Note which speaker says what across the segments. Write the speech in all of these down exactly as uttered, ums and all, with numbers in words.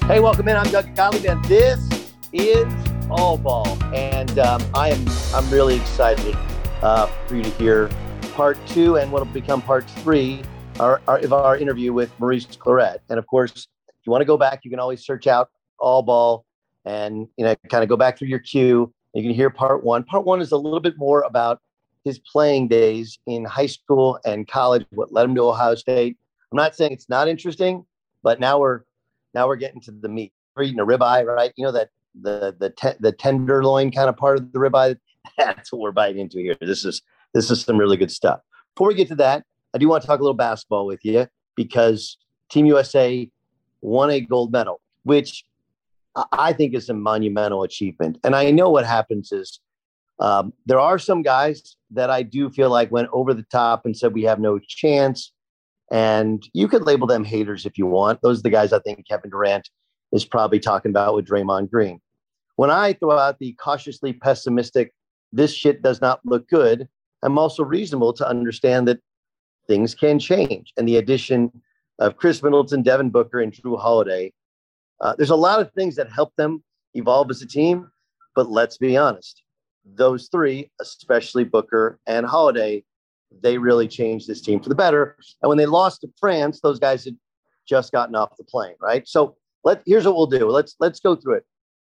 Speaker 1: Hey, welcome in. I'm Doug Gottlieb, and this is All Ball. And um, I am I'm really excited uh, for you to hear part two and what will become part three our, our, of our interview with Maurice Clarett. And of course, if you want to go back, you can always search out All Ball and you know kind of go back through your queue. You can hear part one. Part one is a little bit more about his playing days in high school and college, what led him to Ohio State. I'm not saying it's not interesting, but now we're Now we're getting to the meat. We're eating a ribeye, right? You know that the the te- the tenderloin kind of part of the ribeye. That's what we're biting into here. This is this is some really good stuff. Before we get to that, I do want to talk a little basketball with you because Team U S A won a gold medal, which I think is a monumental achievement. And I know what happens is um, there are some guys that I do feel like went over the top and said we have no chance. And you could label them haters if you want. Those are the guys I think Kevin Durant is probably talking about with Draymond Green. When I throw out the cautiously pessimistic, this shit does not look good, I'm also reasonable to understand that things can change. And the addition of Chris Middleton, Devin Booker, and Drew Holiday, uh, there's a lot of things that help them evolve as a team. But let's be honest, those three, especially Booker and Holiday, they really changed this team for the better. And when they lost to France, those guys had just gotten off the plane, right? So let here's what we'll do. Let's let's go through it.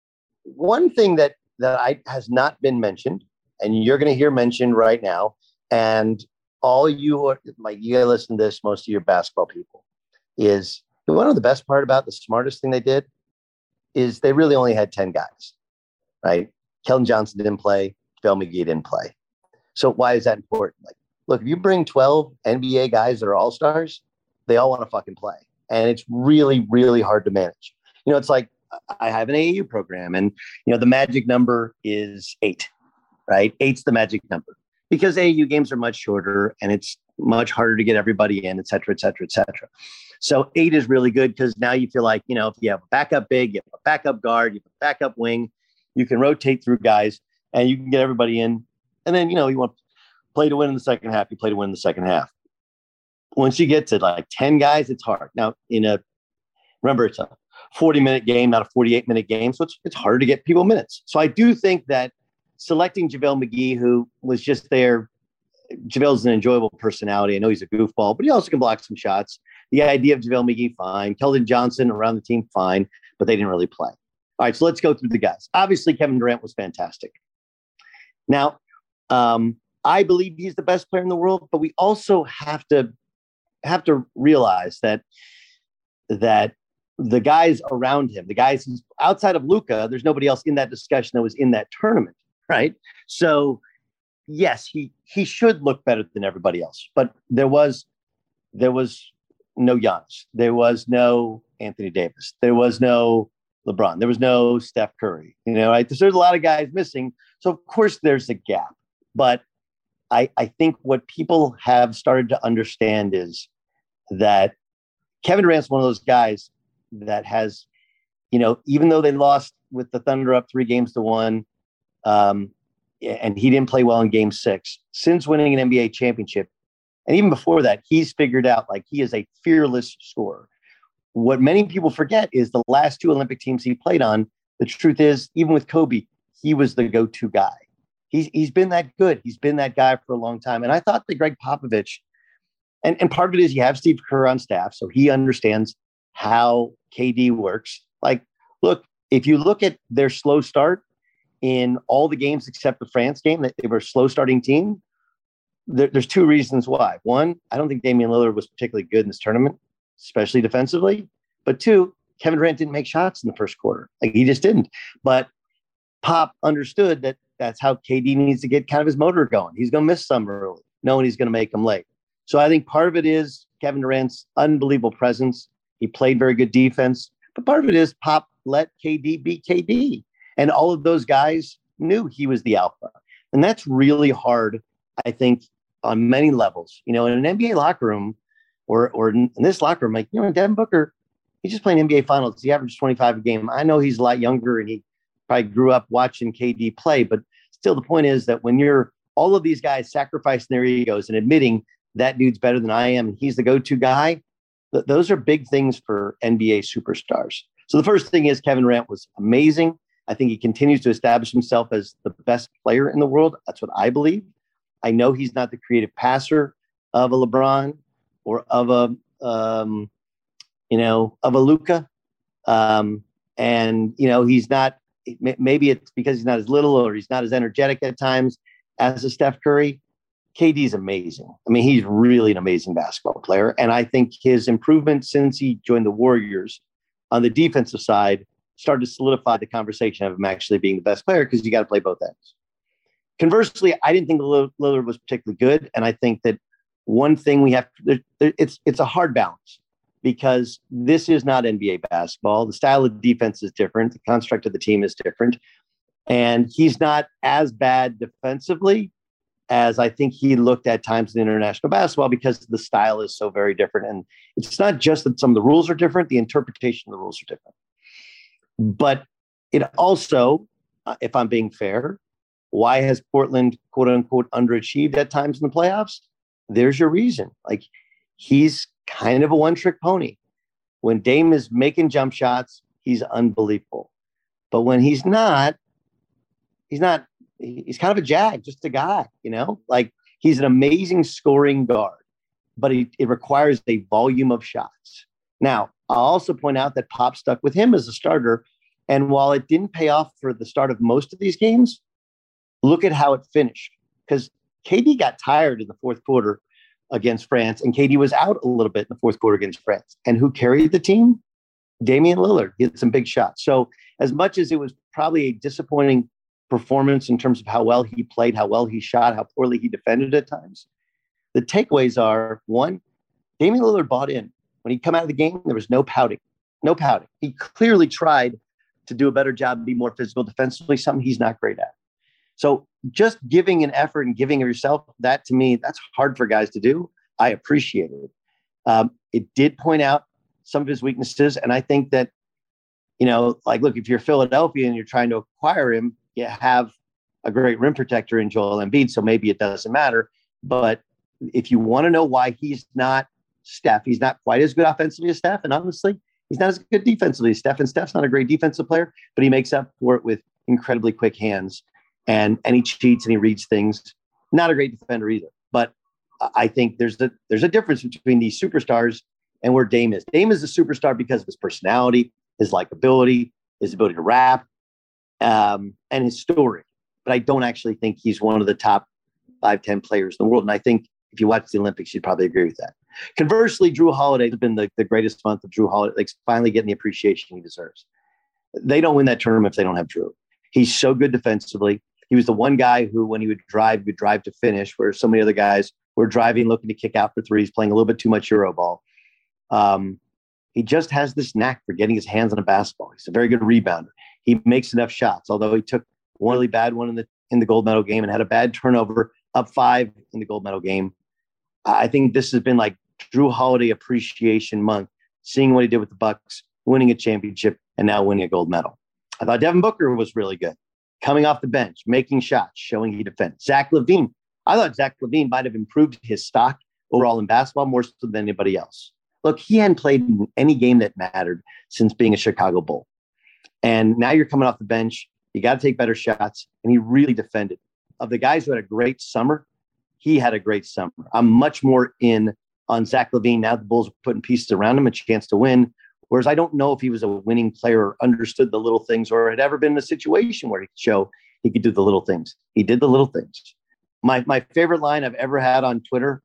Speaker 1: One thing that that I has not been mentioned, and you're going to hear mentioned right now, and all you are like you gotta listen to this, most of your basketball people, is one of the best part about the smartest thing they did is they really only had ten guys, right? Keldon Johnson didn't play, JaVale McGee didn't play. So why is that important? Like, look, if you bring twelve N B A guys that are all-stars, they all want to fucking play. And it's really, really hard to manage. You know, it's like I have an A A U program and, you know, the magic number is eight, right? Eight's the magic number because A A U games are much shorter and it's much harder to get everybody in, et cetera, et cetera, et cetera. So eight is really good because now you feel like, you know, if you have a backup big, you have a backup guard, you have a backup wing, you can rotate through guys and you can get everybody in. And then, you know, you want play to win in the second half, you play to win in the second half. Once you get to like ten guys, it's hard. Now, in a remember, it's a forty-minute game, not a forty-eight-minute game, so it's it's hard to get people minutes. So I do think that selecting JaVale McGee, who was just there, JaVale's an enjoyable personality. I know he's a goofball, but he also can block some shots. The idea of JaVale McGee, fine. Keldon Johnson around the team, fine, but they didn't really play. All right, so let's go through the guys. Obviously, Kevin Durant was fantastic. Now, um, I believe he's the best player in the world, but we also have to have to realize that that the guys around him, the guys outside of Luka, there's nobody else in that discussion that was in that tournament, right? So, yes, he he should look better than everybody else, but there was there was no Giannis, there was no Anthony Davis, there was no LeBron, there was no Steph Curry, you know, right? There's a lot of guys missing, so of course there's a gap, but I, I think what people have started to understand is that Kevin Durant's one of those guys that has, you know, even though they lost with the Thunder up three games to one, um, and he didn't play well in game six, since winning an N B A championship, and even before that, he's figured out like he is a fearless scorer. What many people forget is the last two Olympic teams he played on, the truth is, even with Kobe, he was the go-to guy. He's, he's been that good. He's been that guy for a long time. And I thought that Greg Popovich, and, and part of it is you have Steve Kerr on staff, so he understands how K D works. Like, look, if you look at their slow start in all the games except the France game, that they were a slow starting team, there, there's two reasons why. One, I don't think Damian Lillard was particularly good in this tournament, especially defensively. But two, Kevin Durant didn't make shots in the first quarter. Like, he just didn't. But Pop understood that that's how K D needs to get kind of his motor going. He's going to miss some early, knowing he's going to make them late. So I think part of it is Kevin Durant's unbelievable presence. He played very good defense. But part of it is Pop let K D beat K D. And all of those guys knew he was the alpha. And that's really hard, I think, on many levels. You know, in an N B A locker room or or in this locker room, like, you know, Devin Booker, he's just playing N B A finals. He averaged twenty-five a game. I know he's a lot younger and he probably grew up watching K D play, but still the point is that when you're all of these guys sacrificing their egos and admitting that dude's better than I am and he's the go-to guy, th- those are big things for N B A superstars. So the first thing is Kevin Durant was amazing. I think he continues to establish himself as the best player in the world. That's what I believe. I know he's not the creative passer of a LeBron or of a, um, you know, of a Luka. Um, and, you know, he's not, maybe it's because he's not as little or he's not as energetic at times as a Steph Curry. K D's amazing. I mean, he's really an amazing basketball player. And I think his improvement since he joined the Warriors on the defensive side started to solidify the conversation of him actually being the best player, because you got to play both ends. Conversely, I didn't think Lillard was particularly good. And I think that one thing we have, there, there, it's it's a hard balance, because this is not N B A basketball. The style of defense is different. The construct of the team is different. And he's not as bad defensively as I think he looked at times in international basketball, because the style is so very different. And it's not just that some of the rules are different, the interpretation of the rules are different. But it also, uh, if I'm being fair, why has Portland, quote unquote, underachieved at times in the playoffs? There's your reason. Like, he's kind of a one-trick pony. When Dame is making jump shots, he's unbelievable. But when he's not, he's not, he's kind of a jag, just a guy, you know? Like, he's an amazing scoring guard, but it, it requires a volume of shots. Now, I'll also point out that Pop stuck with him as a starter. And while it didn't pay off for the start of most of these games, look at how it finished. Because K D got tired in the fourth quarter against France, and K D was out a little bit in the fourth quarter against France. And who carried the team? Damian Lillard. He had some big shots. So as much as it was probably a disappointing performance in terms of how well he played, how well he shot, how poorly he defended at times, the takeaways are, one, Damian Lillard bought in. When he come out of the game, there was no pouting, no pouting. He clearly tried to do a better job, be more physical defensively, something he's not great at. So just giving an effort and giving of yourself, that to me, that's hard for guys to do. I appreciate it. Um, it did point out some of his weaknesses. And I think that, you know, like, look, if you're Philadelphia and you're trying to acquire him, you have a great rim protector in Joel Embiid, so maybe it doesn't matter. But if you want to know why he's not Steph, he's not quite as good offensively as Steph, and honestly, he's not as good defensively as Steph. And Steph's not a great defensive player, but he makes up for it with incredibly quick hands, and and he cheats and he reads things. Not a great defender either. But I think there's a there's a difference between these superstars and where Dame is. Dame is a superstar because of his personality, his likability, his ability to rap, um, and his story. But I don't actually think he's one of the top five, ten players in the world. And I think if you watch the Olympics, you'd probably agree with that. Conversely, Drew Holiday has been the, the greatest month of Drew Holiday, like finally getting the appreciation he deserves. They don't win that tournament if they don't have Drew. He's so good defensively. He was the one guy who, when he would drive, would drive to finish, where so many other guys were driving, looking to kick out for threes, playing a little bit too much Euro ball. Um, he just has this knack for getting his hands on a basketball. He's a very good rebounder. He makes enough shots, although he took one really bad one in the in the gold medal game and had a bad turnover up five in the gold medal game. I think this has been like Drew Holiday appreciation month, seeing what he did with the Bucks, winning a championship, and now winning a gold medal. I thought Devin Booker was really good, coming off the bench, making shots, showing he defends. Zach LaVine, I thought Zach LaVine might have improved his stock overall in basketball more so than anybody else. Look, he hadn't played in any game that mattered since being a Chicago Bull. And now you're coming off the bench. You got to take better shots. And he really defended. Of the guys who had a great summer, he had a great summer. I'm much more in on Zach LaVine. Now the Bulls are putting pieces around him, a chance to win. Whereas I don't know if he was a winning player or understood the little things or had ever been in a situation where he could show he could do the little things. He did the little things. My my favorite line I've ever had on Twitter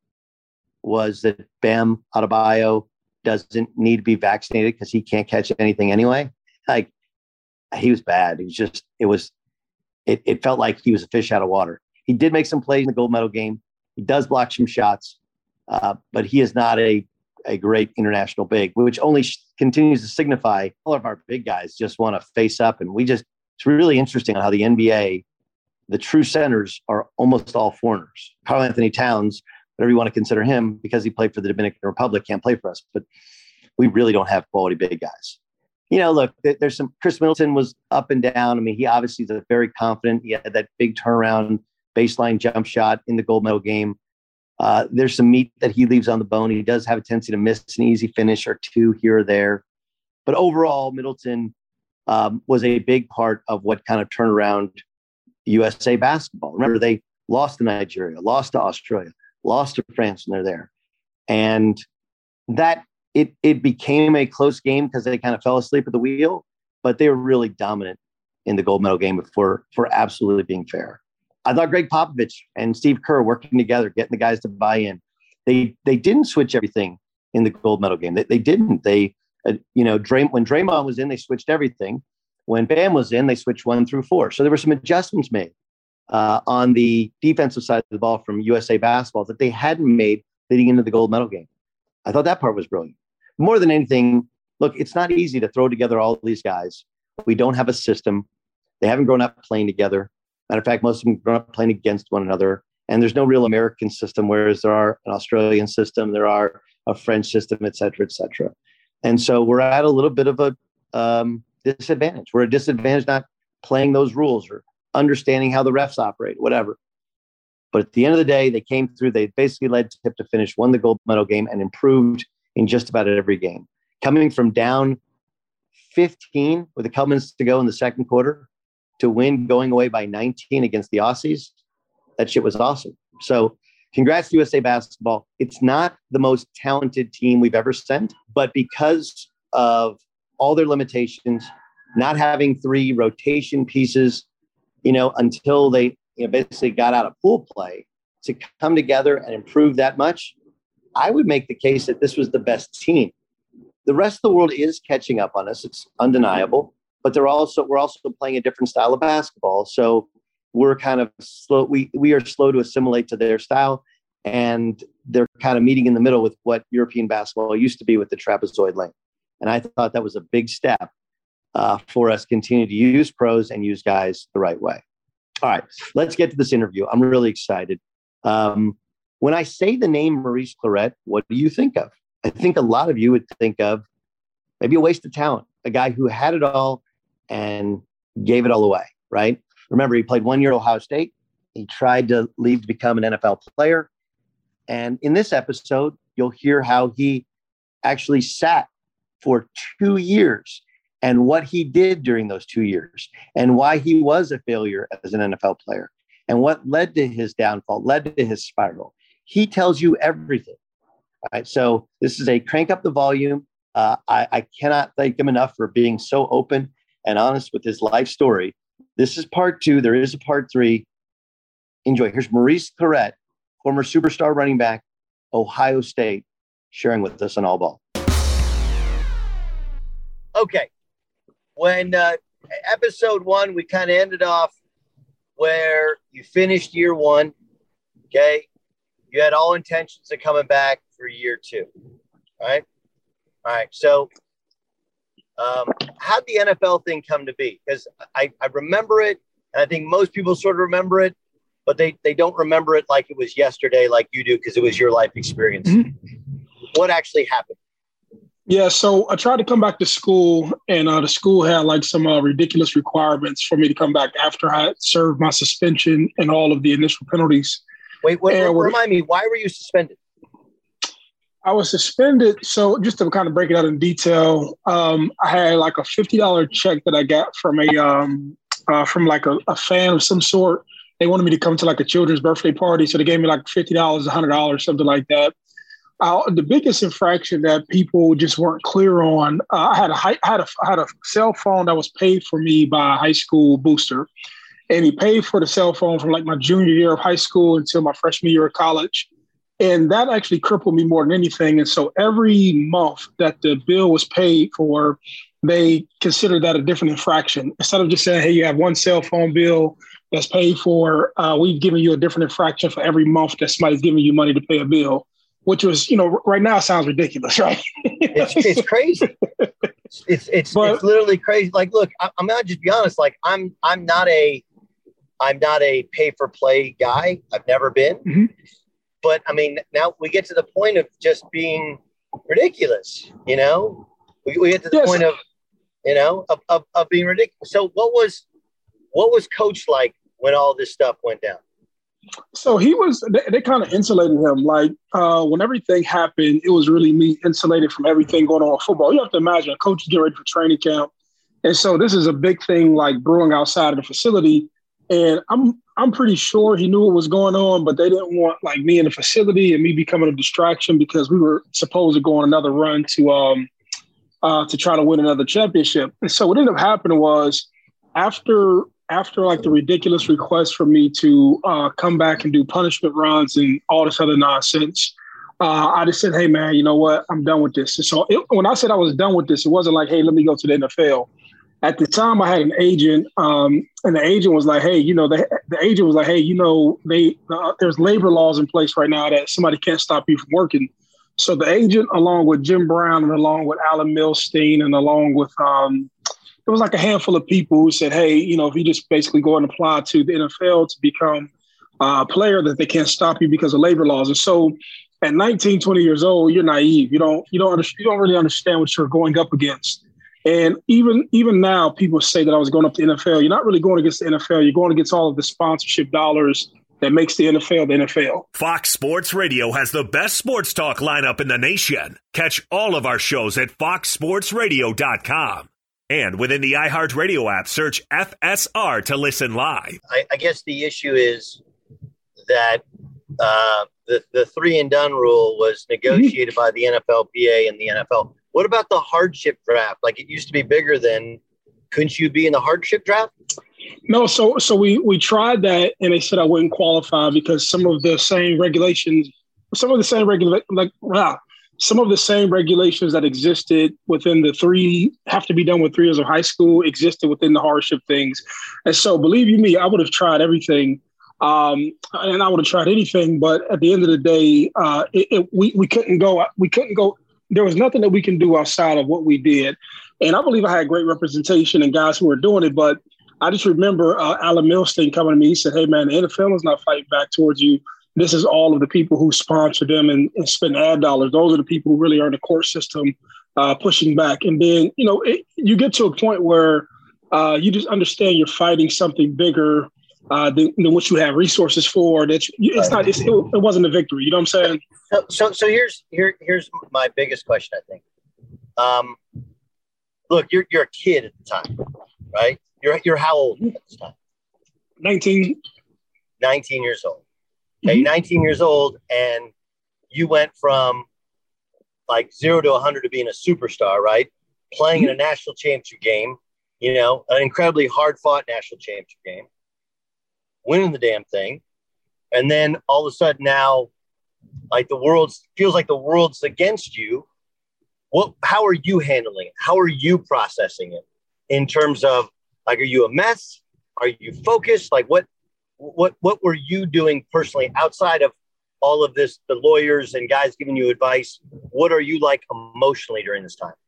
Speaker 1: was that Bam Adebayo doesn't need to be vaccinated because he can't catch anything anyway. Like, he was bad. He was just, it was, it, it felt like he was a fish out of water. He did make some plays in the gold medal game. He does block some shots, uh, but he is not a, a great international big, which only sh- continues to signify all of our big guys just want to face up. And we just, it's really interesting how the N B A, the true centers are almost all foreigners. Karl Anthony Towns, whatever you want to consider him, because he played for the Dominican Republic, can't play for us, but we really don't have quality big guys. You know, look, there's some, Chris Middleton was up and down. I mean, he obviously is a very confident. He had that big turnaround baseline jump shot in the gold medal game. Uh, there's some meat that he leaves on the bone. He does have a tendency to miss an easy finish or two here or there. But overall, Middleton um, was a big part of what kind of turned around U S A basketball. Remember, they lost to Nigeria, lost to Australia, lost to France when they're there. And that it it became a close game because they kind of fell asleep at the wheel, but they were really dominant in the gold medal game for, for absolutely being fair. I thought Greg Popovich and Steve Kerr working together, getting the guys to buy in. They they didn't switch everything in the gold medal game. They, they didn't. They, uh, you know, Dray, when Draymond was in, they switched everything. When Bam was in, they switched one through four. So there were some adjustments made uh, on the defensive side of the ball from U S A basketball that they hadn't made leading into the gold medal game. I thought that part was brilliant. More than anything, look, it's not easy to throw together all of these guys. We don't have a system. They haven't grown up playing together. Matter of fact, most of them grown up playing against one another. And there's no real American system, whereas there are an Australian system, there are a French system, et cetera, et cetera. And so we're at a little bit of a um, disadvantage. We're a disadvantage not playing those rules or understanding how the refs operate, whatever. But at the end of the day, they came through. They basically led tip to finish, won the gold medal game, and improved in just about every game. Coming from down fifteen with a couple minutes to go in the second quarter to win going away by nineteen against the Aussies, that shit was awesome. So congrats to U S A Basketball. It's not the most talented team we've ever sent, but because of all their limitations, not having three rotation pieces, you know, until they you know, basically got out of pool play, to come together and improve that much, I would make the case that this was the best team. The rest of the world is catching up on us. It's undeniable, but they're also, we're also playing a different style of basketball. So we're kind of slow. We, we are slow to assimilate to their style, and they're kind of meeting in the middle with what European basketball used to be with the trapezoid lane. And I thought that was a big step uh, for us continue to use pros and use guys the right way. All right, let's get to this interview. I'm really excited. Um, when I say the name Maurice Clarett, what do you think of? I think a lot of you would think of maybe a waste of talent, a guy who had it all and gave it all away, right? Remember, he played one year at Ohio State. He tried to leave to become an N F L player. And in this episode, you'll hear how he actually sat for two years and what he did during those two years and why he was a failure as an N F L player and what led to his downfall, led to his spiral. He tells you everything. All right. So this is a crank up the volume. Uh, I, I cannot thank him enough for being so open and honest with his life story. This is part two. There is a part three. Enjoy. Here's Maurice Clarett, former superstar running back, Ohio State, sharing with us on All Ball. Okay. When uh, episode one, we kind of ended off where you finished year one. Okay. You had all intentions of coming back for year two. All right. All right. So um, how'd the N F L thing come to be? Because I, I remember it, and I think most people sort of remember it, but they, they don't remember it like it was yesterday, like you do, because it was your life experience. Mm-hmm. What actually happened?
Speaker 2: Yeah, so I tried to come back to school, and uh, the school had like some uh, ridiculous requirements for me to come back after I had served my suspension and all of the initial penalties.
Speaker 1: Wait, wait, wait remind me, why were you suspended?
Speaker 2: I was suspended. So just to kind of break it out in detail, um, I had like a fifty dollars check that I got from a um, uh, from like a, a fan of some sort. They wanted me to come to like a children's birthday party, so they gave me like fifty dollars, one hundred dollars, something like that. Uh, the biggest infraction that people just weren't clear on, uh, I had a I had a I had a cell phone that was paid for me by a high school booster, and he paid for the cell phone from like my junior year of high school until my freshman year of college, and that actually crippled me more than anything. And so every month that the bill was paid for, they considered that a different infraction. Instead of just saying, "Hey, you have one cell phone bill that's paid for," uh, we've given you a different infraction for every month that somebody's giving you money to pay a bill. Which was, you know, right now it sounds ridiculous, right?
Speaker 1: it's, it's crazy. It's it's but, it's literally crazy. Like, look, I, I'm gonna just be honest. Like, I'm I'm not a I'm not a pay for play guy. I've never been. Mm-hmm. But I mean, now we get to the point of just being ridiculous. You know, we, we get to the yes. point of you know of, of of being ridiculous. So what was what was Coach like when all this stuff went down?
Speaker 2: So he was, they, they kind of insulated him. Like uh, when everything happened, it was really me insulated from everything going on in football. You have to imagine a coach is getting ready for training camp. And so this is a big thing like brewing outside of the facility. And I'm I'm pretty sure he knew what was going on, but they didn't want like me in the facility and me becoming a distraction because we were supposed to go on another run to um uh, to try to win another championship. And so what ended up happening was after after like the ridiculous request for me to uh, come back and do punishment runs and all this other nonsense, uh, I just said, hey, man, you know what? I'm done with this. And so it, when I said I was done with this, it wasn't like, hey, let me go to the N F L. At the time, I had an agent, um, and the agent was like, hey, you know, the, the agent was like, hey, you know, they uh, there's labor laws in place right now that somebody can't stop you from working. So the agent, along with Jim Brown and along with Alan Milstein and along with, um, it was like a handful of people who said, hey, you know, if you just basically go and apply to the N F L to become a player, that they can't stop you because of labor laws. And so at nineteen, twenty years old, you're naive. You don't, you don't, under, you don't really understand what you're going up against. And even even now, people say that I was going up to the N F L. You're not really going against the N F L. You're going against all of the sponsorship dollars that makes the N F L the N F L.
Speaker 3: Fox Sports Radio has the best sports talk lineup in the nation. Catch all of our shows at fox sports radio dot com. And within the iHeartRadio app, search F S R to listen live.
Speaker 1: I, I guess the issue is that uh, the, the three and done rule was negotiated by the N F L P A and the N F L. What about the hardship draft? Like it used to be bigger than, couldn't you be in the hardship draft?
Speaker 2: No, so so we we tried that, and they said I wouldn't qualify because some of the same regulations, some of the same regula- like wow, some of the same regulations that existed within the three have to be done with three years of high school existed within the hardship things, and so believe you me, I would have tried everything, um, and I would have tried anything, but at the end of the day, uh, it, it, we we couldn't go, we couldn't go. There was nothing that we can do outside of what we did, and I believe I had great representation and guys who were doing it, but I just remember uh, Alan Milstein coming to me. He said, hey, man, the N F L is not fighting back towards you. This is all of the people who sponsor them and, and spend ad dollars. Those are the people who really are in the court system uh, pushing back. And then, you know, it, you get to a point where uh, you just understand you're fighting something bigger uh, than, than what you have resources for. That you, it's not. It's, it, it wasn't a victory. You know what I'm saying?
Speaker 1: So, so, so here's here here's my biggest question. I think. Um, look, you're you're a kid at the time, right? You're you're how old at this time?
Speaker 2: nineteen.
Speaker 1: nineteen years old. Okay,
Speaker 2: Mm-hmm.
Speaker 1: nineteen years old, and you went from like zero to one hundred to being a superstar, right? Playing mm-hmm. in a national championship game, you know, an incredibly hard-fought national championship game, winning the damn thing, and then all of a sudden now, like the world's feels like the world's against you. What? How are you handling it? How are you processing it in terms of like, are you a mess? Are you focused? Like what? What what were you doing personally outside of all of this, the lawyers and guys giving you advice? What are you like emotionally during this time?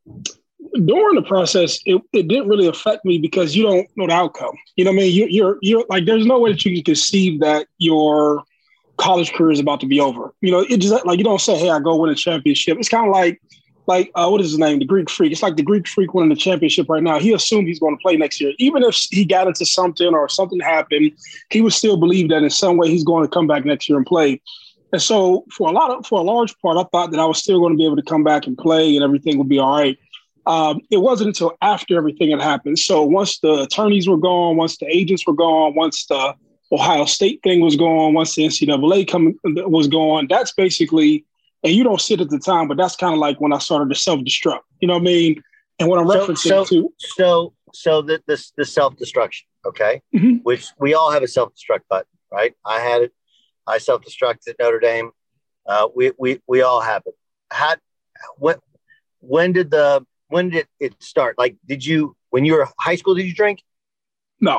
Speaker 2: During the process, it, it didn't really affect me because you don't know the outcome. You know what I mean? You, you're you're like, there's no way that you can conceive that your college career is about to be over. You know, it just like you don't say, hey, I go win a championship. It's kind of like like uh, what is his name? The Greek Freak. It's like the Greek Freak winning the championship right now. He assumed he's going to play next year. Even if he got into something or something happened, he would still believe that in some way he's going to come back next year and play. And so for a lot of, for a large part, I thought that I was still going to be able to come back and play and everything would be all right. Um, it wasn't until after everything had happened. So once the attorneys were gone, once the agents were gone, once the Ohio State thing was gone, once the N C double A come, was gone, that's basically, and you don't see it at the time, but that's kind of like when I started to self-destruct. You know what I mean? And what I'm
Speaker 1: so,
Speaker 2: referencing
Speaker 1: so,
Speaker 2: to.
Speaker 1: So, so the, this, the self-destruction, okay?
Speaker 2: Mm-hmm.
Speaker 1: Which we all have a self-destruct button, right? I had it. I self-destructed at Notre Dame. Uh, we, we, we all have it. Had, when, when did the, when did it start? Like, did you, when you were in high school, did you drink?
Speaker 2: No.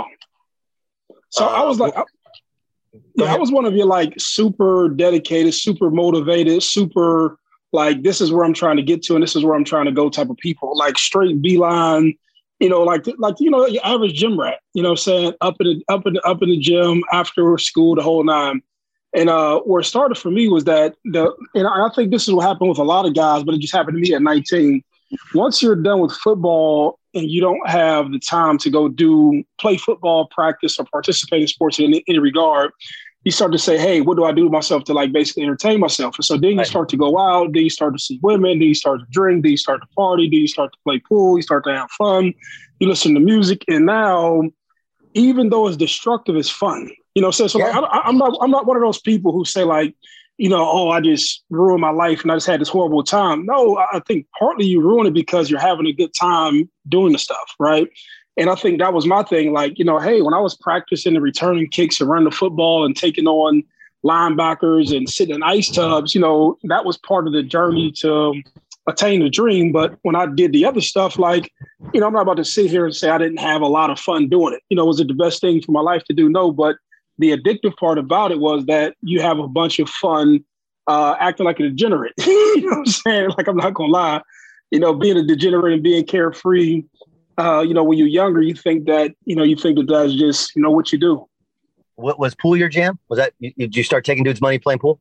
Speaker 2: So uh, I was like, I, yeah,
Speaker 1: ahead.
Speaker 2: I was one of your like super dedicated, super motivated, super like, this is where I'm trying to get to and this is where I'm trying to go type of people, like straight beeline, you know, like, like, you know, your average gym rat, you know what I'm saying? Up in the, up in the, up in the gym after school, the whole nine. And uh, where it started for me was that the, and I think this is what happened with a lot of guys, but it just happened to me at nineteen. Once you're done with football and you don't have the time to go do play football, practice, or participate in sports in any, any regard, you start to say, hey, what do I do to myself to like basically entertain myself? And so then you start to go out, then you start to see women, then you start to drink, then you start to party, then you start to play pool, you start to have fun, you listen to music. And now, even though it's destructive, it's fun. You know, so, so yeah. like, I, I'm not I'm not one of those people who say like, you know, oh, I just ruined my life and I just had this horrible time. No, I think partly you ruin it because you're having a good time doing the stuff, right? And I think that was my thing. Like, you know, hey, when I was practicing and returning kicks and running the football and taking on linebackers and sitting in ice tubs, you know, that was part of the journey to attain the dream. But when I did the other stuff, like, you know, I'm not about to sit here and say I didn't have a lot of fun doing it. You know, was it the best thing for my life to do? No, but the addictive part about it was that you have a bunch of fun uh, acting like a degenerate. You know what I'm saying? Like, I'm not going to lie. You know, being a degenerate and being carefree, Uh, you know, when you're younger, you think that, you know, you think that that's just, you know, what you do.
Speaker 1: What was pool your jam? Was that, you, did you start taking dudes' money playing pool?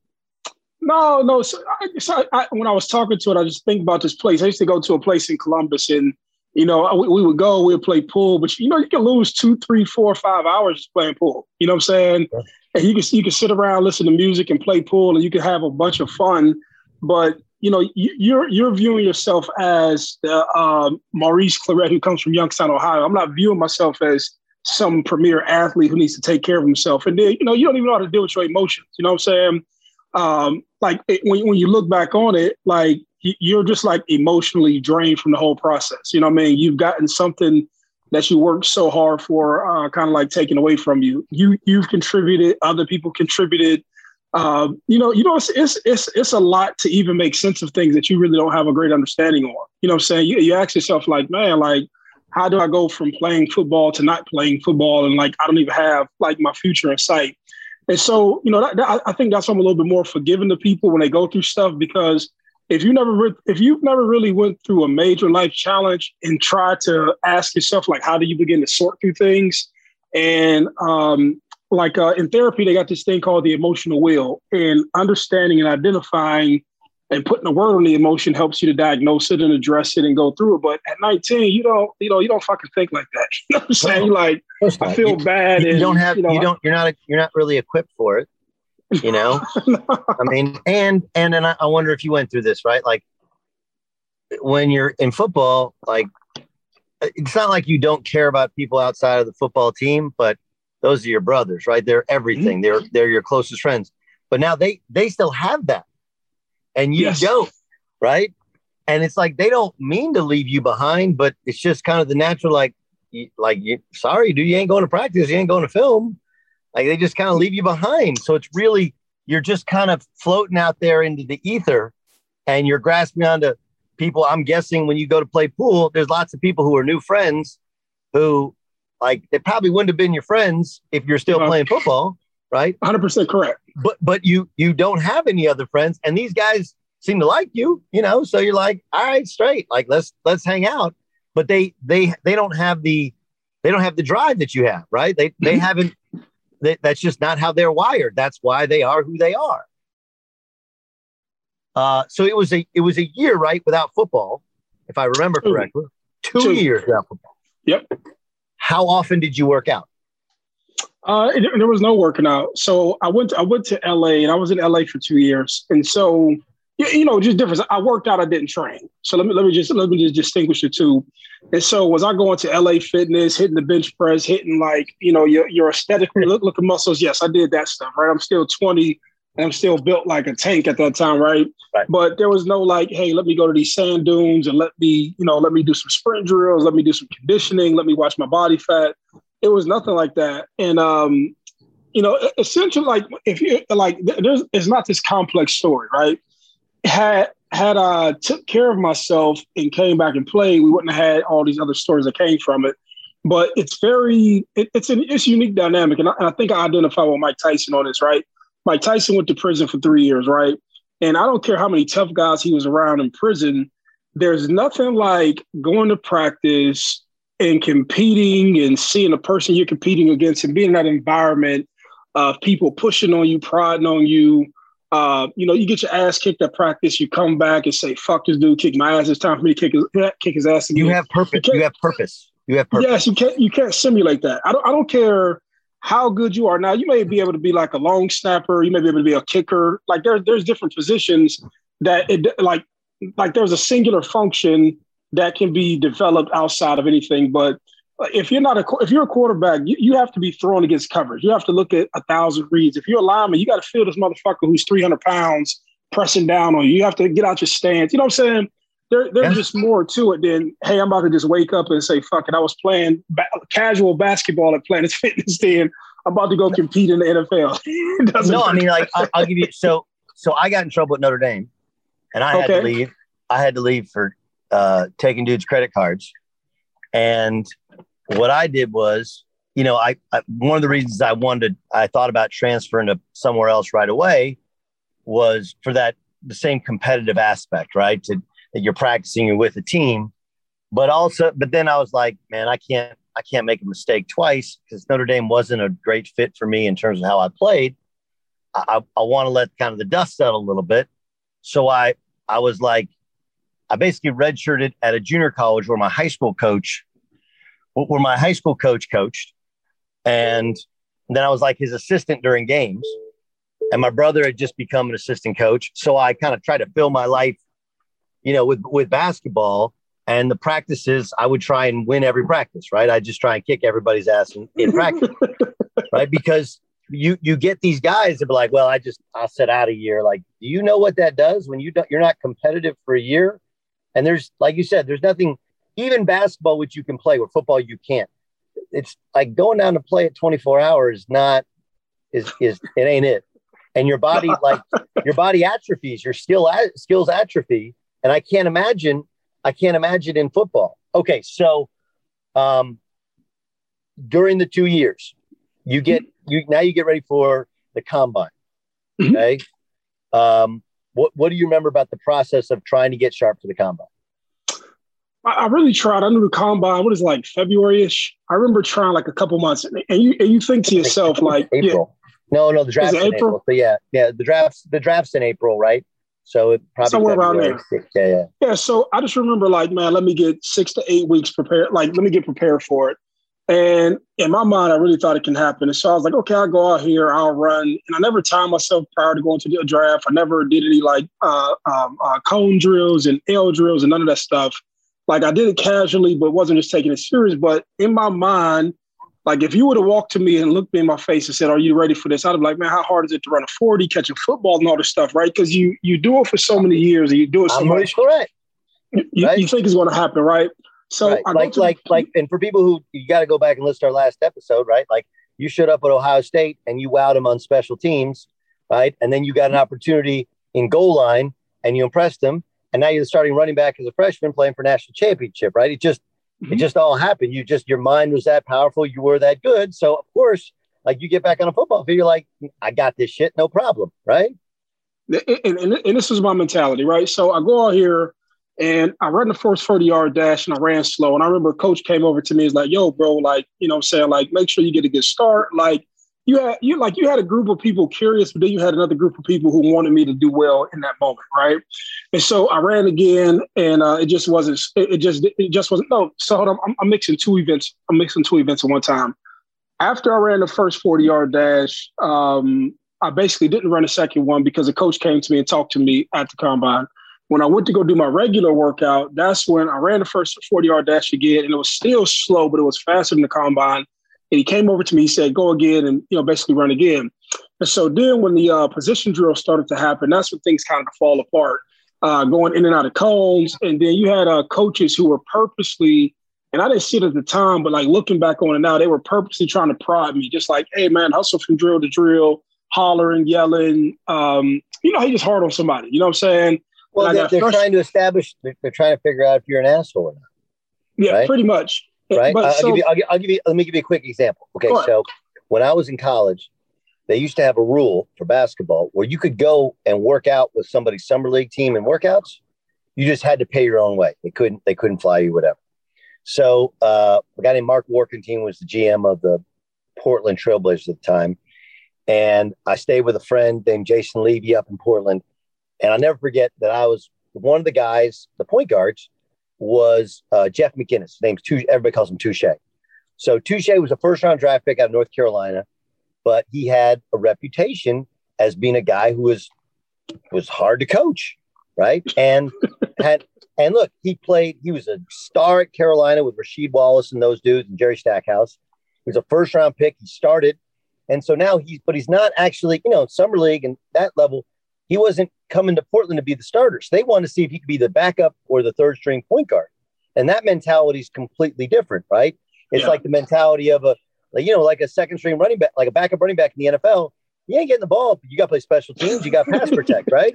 Speaker 2: No, no. So, I, so I, when I was talking to it, I just think about this place. I used to go to a place in Columbus and, you know, we, we would go, we would play pool, but, you know, you can lose two, three, four, five hours just playing pool. You know what I'm saying? Yeah. And you can, you can sit around, listen to music and play pool and you can have a bunch of fun, but you know, you're you're viewing yourself as the um, Maurice Clarett who comes from Youngstown, Ohio. I'm not viewing myself as some premier athlete who needs to take care of himself. And then, you know, you don't even know how to deal with your emotions. You know what I'm saying? Um, like it, when when you look back on it, like you're just like emotionally drained from the whole process. You know what I mean? You've gotten something that you worked so hard for, uh, kind of like taken away from you. You you've contributed. Other people contributed. Um, you know, you know, it's, it's, it's, it's a lot to even make sense of things that you really don't have a great understanding on. You know what I'm saying? You, you ask yourself like, man, like, how do I go from playing football to not playing football? And like, I don't even have like my future in sight. And so, you know, that, that, I think that's why I'm a little bit more forgiving to people when they go through stuff, because if you never, re- if you've never really went through a major life challenge and tried to ask yourself, like, how do you begin to sort through things? And, um, Like uh, in therapy, they got this thing called the emotional wheel, and understanding and identifying and putting a word on the emotion helps you to diagnose it and address it and go through it. But at nineteen, you don't, you know, you don't fucking think like that. You know what I'm saying? No, like, I feel
Speaker 1: you,
Speaker 2: bad.
Speaker 1: You
Speaker 2: and,
Speaker 1: don't have,
Speaker 2: you, know,
Speaker 1: you don't, you're not, you're not really equipped for it. You know, no. I mean, and, and, and I wonder if you went through this, right? Like when you're in football, like, it's not like you don't care about people outside of the football team, but those are your brothers, right? They're everything. They're they're your closest friends. But now they they still have that, and you yes. don't, right? And it's like they don't mean to leave you behind, but it's just kind of the natural, like, like you, sorry, dude, you ain't going to practice, you ain't going to film. Like they just kind of leave you behind. So it's really you're just kind of floating out there into the ether, and you're grasping onto people. I'm guessing when you go to play pool, there's lots of people who are new friends who. Like they probably wouldn't have been your friends if you're still uh, playing football, right?
Speaker 2: one hundred percent correct.
Speaker 1: But but you you don't have any other friends, and these guys seem to like you, you know. So you're like, all right, straight, like let's let's hang out. But they they they don't have the they don't have the drive that you have, right? They they haven't. They, that's just not how they're wired. That's why they are who they are. Uh, so it was a it was a year, right, without football, if I remember correctly. Two, Two. years without football.
Speaker 2: Yep.
Speaker 1: How often did you work out?
Speaker 2: Uh, it, there was no working out. So I went to, I went to L A and I was in L A for two years. And so, you, you know, just difference. I worked out, I didn't train. So let me, let me just, let me just distinguish the two. And so was I going to L A Fitness, hitting the bench press, hitting like, you know, your, your aesthetic look, look at muscles? Yes, I did that stuff, right? I'm still twenty and I'm still built like a tank at that time, right? right? But there was no like, hey, let me go to these sand dunes and let me, you know, let me do some sprint drills, let me do some conditioning, let me watch my body fat. It was nothing like that. And, um, you know, essentially, like, if you like, there's, it's not this complex story, right? Had, had I took care of myself and came back and played, we wouldn't have had all these other stories that came from it. But it's very, it, it's an it's a unique dynamic. And I, and I think I identify with Mike Tyson on this, right? Mike Tyson went to prison for three years, right? And I don't care how many tough guys he was around in prison. There's nothing like going to practice and competing and seeing the person you're competing against and being in that environment of people pushing on you, prodding on you. Uh, you know, you get your ass kicked at practice, you come back and say, fuck this dude, kick my ass. It's time for me to kick his, kick his ass again.
Speaker 1: You have purpose. You, you have purpose. You have purpose.
Speaker 2: Yes, you can't, you can't simulate that. I don't, I don't care how good you are. Now, you may be able to be like a long snapper. You may be able to be a kicker. Like there, there's different positions that it like, like there's a singular function that can be developed outside of anything. But if you're not a, if you're a quarterback, you, you have to be thrown against coverage. You have to look at a thousand reads. If you're a lineman, you got to feel this motherfucker who's three hundred pounds pressing down on you. You have to get out your stance. You know what I'm saying? There, there's just more to it than, hey, I'm about to just wake up and say, fuck it. I was playing ba- casual basketball at Planet Fitness then. I'm about to go compete in the N F L.
Speaker 1: No, I mean, like, I'll, I'll give you – so so I got in trouble at Notre Dame, and I had okay. to leave. I had to leave for uh, taking dudes' credit cards. And what I did was, you know, I, I one of the reasons I wanted – I thought about transferring to somewhere else right away was for that the same competitive aspect, right, to – that you're practicing with a team, but also, but then I was like, man, I can't, I can't make a mistake twice because Notre Dame wasn't a great fit for me in terms of how I played. I, I want to let kind of the dust settle a little bit. So I, I was like, I basically redshirted at a junior college where my high school coach, where my high school coach coached. And then I was like his assistant during games, and my brother had just become an assistant coach. So I kind of tried to fill my life, you know, with, with basketball, and the practices, I would try and win every practice, right? I just try and kick everybody's ass in, in practice, right? Because you, you get these guys that be like, well, I just, I'll sit out a year. Like, do you know what that does when you don't, you're not competitive for a year? And there's, like you said, there's nothing, even basketball, which you can play, with football, you can't. It's like going down to play at twenty-four hours, not, is, is, it ain't it. And your body, like your body atrophies, your skill, skills atrophy. And I can't imagine, I can't imagine in football. Okay. So um, during the two years, you get, you now you get ready for the combine. Okay. Um, what, what do you remember about the process of trying to get sharp for the combine?
Speaker 2: I, I really tried. I knew the combine, what is it, like February-ish? I remember trying like a couple months, and you, and you think to yourself, like,
Speaker 1: April. Yeah, no, no, the draft's in April? April. So yeah, yeah, the draft's, the draft's in April, right? So it probably
Speaker 2: somewhere around there.
Speaker 1: Six, yeah, yeah.
Speaker 2: Yeah. So I just remember, like, man, let me get six to eight weeks prepared. Like, let me get prepared for it. And in my mind, I really thought it can happen. And so I was like, okay, I'll go out here, I'll run. And I never timed myself prior to going to the draft. I never did any like uh, um, uh, cone drills and L drills and none of that stuff. Like, I did it casually, but wasn't just taking it serious. But in my mind, like, if you would have walked to me and looked me in my face and said, are you ready for this? I'd be like, man, how hard is it to run a forty, catch a football and all this stuff, right? Because you you do it for so many years and you do it so
Speaker 1: I'm
Speaker 2: much.
Speaker 1: Correct.
Speaker 2: You, right? you think it's going to happen, right? So
Speaker 1: right.
Speaker 2: I
Speaker 1: like, like, the- like, and for people who, you got to go back and listen to our last episode, right? Like, you showed up at Ohio State and you wowed them on special teams, right? And then you got an opportunity in goal line and you impressed them. And now you're starting running back as a freshman playing for national championship, right? It just, Mm-hmm. It just all happened. You just, your mind was that powerful. You were that good. So of course, like, you get back on a football field, you're like, I got this shit, no problem. Right.
Speaker 2: And, and, and this was my mentality, right? So I go out here and I ran the first forty yard dash and I ran slow. And I remember coach came over to me and was like, yo, bro, like, you know what I'm saying? Like, make sure you get a good start. Like, you had, you like, you had a group of people curious, but then you had another group of people who wanted me to do well in that moment. Right. And so I ran again and uh, it just wasn't, it, it just, it just wasn't, no. So hold on, I'm, I'm mixing two events. I'm mixing two events at one time. After I ran the first forty yard dash, um, I basically didn't run a second one because the coach came to me and talked to me at the combine. When I went to go do my regular workout, that's when I ran the first forty yard dash again. And it was still slow, but it was faster than the combine. And he came over to me, he said, go again and, you know, basically run again. And so then when the uh, position drill started to happen, that's when things kind of fall apart, uh, going in and out of cones. And then you had uh, coaches who were purposely, and I didn't see it at the time, but like looking back on it now, they were purposely trying to prod me, just like, hey, man, hustle from drill to drill, hollering, yelling. Um, you know, he just hard on somebody. You know what I'm saying?
Speaker 1: Well, they're, they're trying to establish, they're, they're trying to figure out if you're an asshole or not.
Speaker 2: Yeah,
Speaker 1: right?
Speaker 2: pretty much.
Speaker 1: Right.
Speaker 2: But
Speaker 1: I'll,
Speaker 2: so,
Speaker 1: give you, I'll, give, I'll give you, let me give you a quick example. Okay. So when I was in college, they used to have a rule for basketball where you could go and work out with somebody's summer league team in workouts. You just had to pay your own way. They couldn't, they couldn't fly you, whatever. So uh, a guy named Mark Warkentine was the G M of the Portland Trailblazers at the time. And I stayed with a friend named Jason Levy up in Portland. And I'll never forget that I was one of the guys, the point guards, was uh, Jeff McInnes. His name's Touche. Everybody calls him Touche. So Touche was a first round draft pick out of North Carolina, but he had a reputation as being a guy who was was hard to coach, right? And had and look, he played. He was a star at Carolina with Rasheed Wallace and those dudes and Jerry Stackhouse. He was a first round pick. He started, and so now he's but he's not actually, you know, summer league and that level. He wasn't coming to Portland to be the starter. So they wanted to see if he could be the backup or the third string point guard. And that mentality is completely different, right? It's yeah. like the mentality of a, like, you know, like a second string running back, like a backup running back in the N F L. You ain't getting the ball, but you got to play special teams. You got to pass protect, right?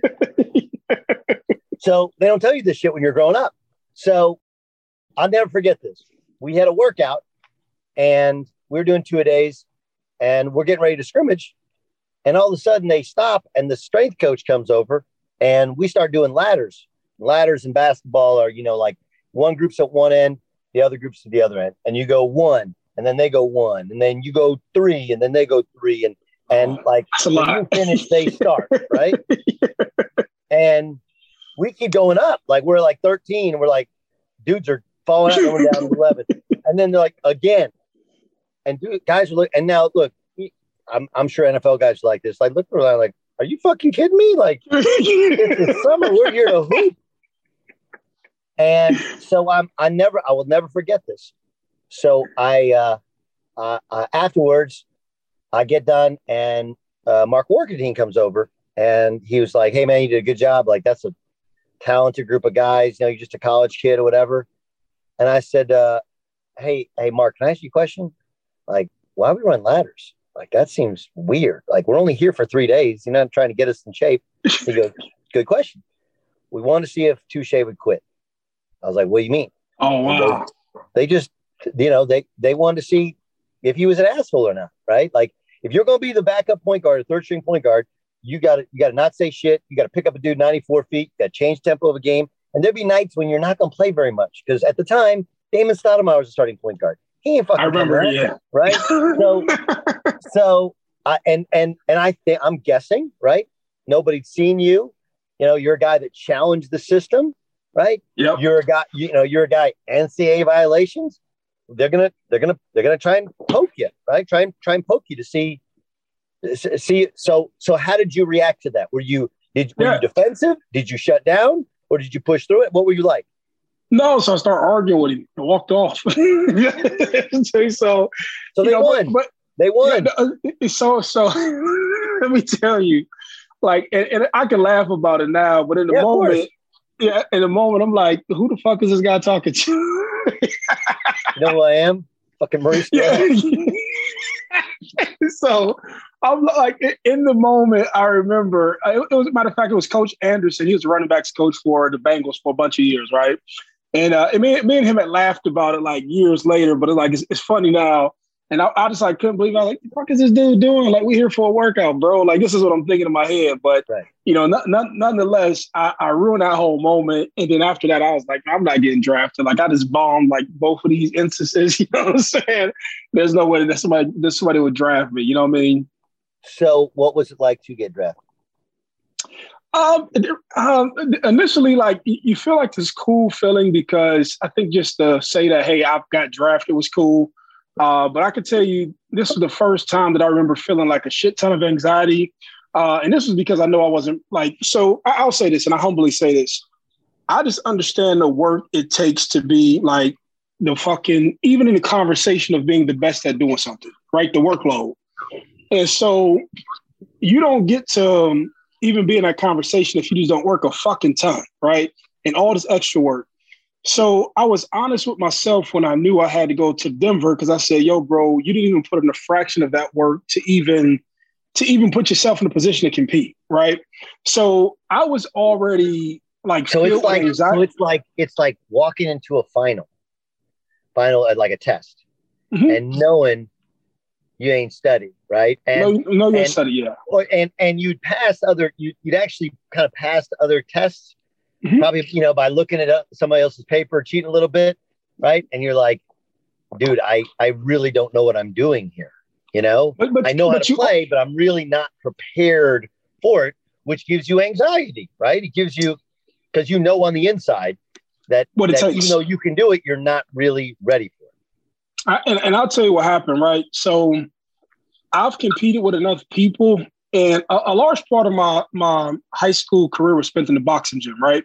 Speaker 1: So they don't tell you this shit when you're growing up. So I'll never forget this. We had a workout and we were doing two-a-days and we're getting ready to scrimmage. And all of a sudden they stop and the strength coach comes over and we start doing ladders. Ladders in basketball are, you know, like one group's at one end, the other group's at the other end. And you go one, and then they go one, and then you go three, and then they go three. And, and oh, like when you finish, they start, right? And we keep going up. Like we're like thirteen, and we're like, dudes are falling out going down to eleven. And then they're like, again. And dude, guys are looking, and now look, I'm, I'm sure N F L guys are like this. Like, look around, like, are you fucking kidding me? Like, it's the summer. We're here to hoop. And so I'm, I never, I will never forget this. So I, uh, uh, uh, afterwards, I get done, and uh, Mark Workerdine comes over, and he was like, "Hey man, you did a good job. Like, that's a talented group of guys. You know, you're just a college kid or whatever." And I said, uh, "Hey, hey, Mark, can I ask you a question? Like, why we run ladders? Like, that seems weird. Like, we're only here for three days. You're not trying to get us in shape." He goes, "Good question. We wanted to see if Touche would quit." I was like, "What do you mean?"
Speaker 2: Oh, wow.
Speaker 1: They, they just, you know, they, they wanted to see if he was an asshole or not, right? Like, if you're going to be the backup point guard, or third string point guard, you got to, you got to not say shit. You got to pick up a dude ninety-four feet, got to change tempo of a game. And there'd be nights when you're not going to play very much. Because at the time, Damon Stoudemire was a starting point guard. He ain't fucking
Speaker 2: I remember, yeah.
Speaker 1: Right? So, so, uh, and, and, and I think, I'm guessing, right? Nobody's seen you. You know, you're a guy that challenged the system, right?
Speaker 2: Yep.
Speaker 1: You're a guy, you know, you're a guy, N C double A violations. They're going to, they're going to, they're going to try and poke you, right? Try and try and poke you to see, see. So, so how did you react to that? Were you, did, were
Speaker 2: yeah.
Speaker 1: you defensive? Did you shut down, or did you push through it? What were you like?
Speaker 2: No, so I started arguing with him and walked off. so, so,
Speaker 1: so they
Speaker 2: know,
Speaker 1: won.
Speaker 2: But,
Speaker 1: they won.
Speaker 2: Yeah, so, so let me tell you, like, and, and I can laugh about it now, but in the
Speaker 1: yeah,
Speaker 2: moment, yeah, in the moment, I'm like, who the fuck is this guy talking to?
Speaker 1: You know who I am? Fucking Maurice.
Speaker 2: Yeah. So I'm like, in the moment, I remember, it was, matter of fact, it was Coach Anderson. He was the running backs coach for the Bengals for a bunch of years, right? And, uh, and me, me and him had laughed about it like years later, but it's like, it's, it's funny now. And I, I just like couldn't believe, I was like, what the fuck is this dude doing? Like, we here for a workout, bro. Like, this is what I'm thinking in my head. But,
Speaker 1: right.
Speaker 2: you know, not, not, nonetheless, I, I ruined that whole moment. And then after that, I was like, I'm not getting drafted. Like, I just bombed like both of these instances. You know what I'm saying? There's no way that somebody, that somebody would draft me. You know what I mean?
Speaker 1: So what was it like to get drafted?
Speaker 2: Um, um, initially, like, you feel like this cool feeling because I think just to say that, hey, I've got drafted was cool. Uh, but I could tell you, this was the first time that I remember feeling like a shit ton of anxiety. Uh, and this was because I know I wasn't like, so I, I'll say this, and I humbly say this. I just understand the work it takes to be like the fucking, even in the conversation of being the best at doing something, right? The workload. And so you don't get to um, even be in that conversation if you just don't work a fucking ton, right? And all this extra work. So I was honest with myself when I knew I had to go to Denver because I said, yo, bro, you didn't even put in a fraction of that work to even to even put yourself in a position to compete, right? So I was already like,
Speaker 1: so it's like, so it's like, it's like walking into a final, final, like a test, mm-hmm. and knowing you ain't studied, right? And
Speaker 2: no, no, you ain't studied, yeah.
Speaker 1: Or, and, and you'd pass other, you, you'd actually kind of pass other tests. Mm-hmm. Probably, you know, by looking at uh, somebody else's paper, cheating a little bit, right? And you're like, dude, I, I really don't know what I'm doing here. You know,
Speaker 2: but, but,
Speaker 1: I know how to
Speaker 2: you,
Speaker 1: play, but I'm really not prepared for it, which gives you anxiety, right? It gives you, because you know on the inside that,
Speaker 2: what it
Speaker 1: that
Speaker 2: takes.
Speaker 1: even though you can do it, you're not really ready for it.
Speaker 2: I, and, and I'll tell you what happened, right? So I've competed with enough people, and a, a large part of my my high school career was spent in the boxing gym, right?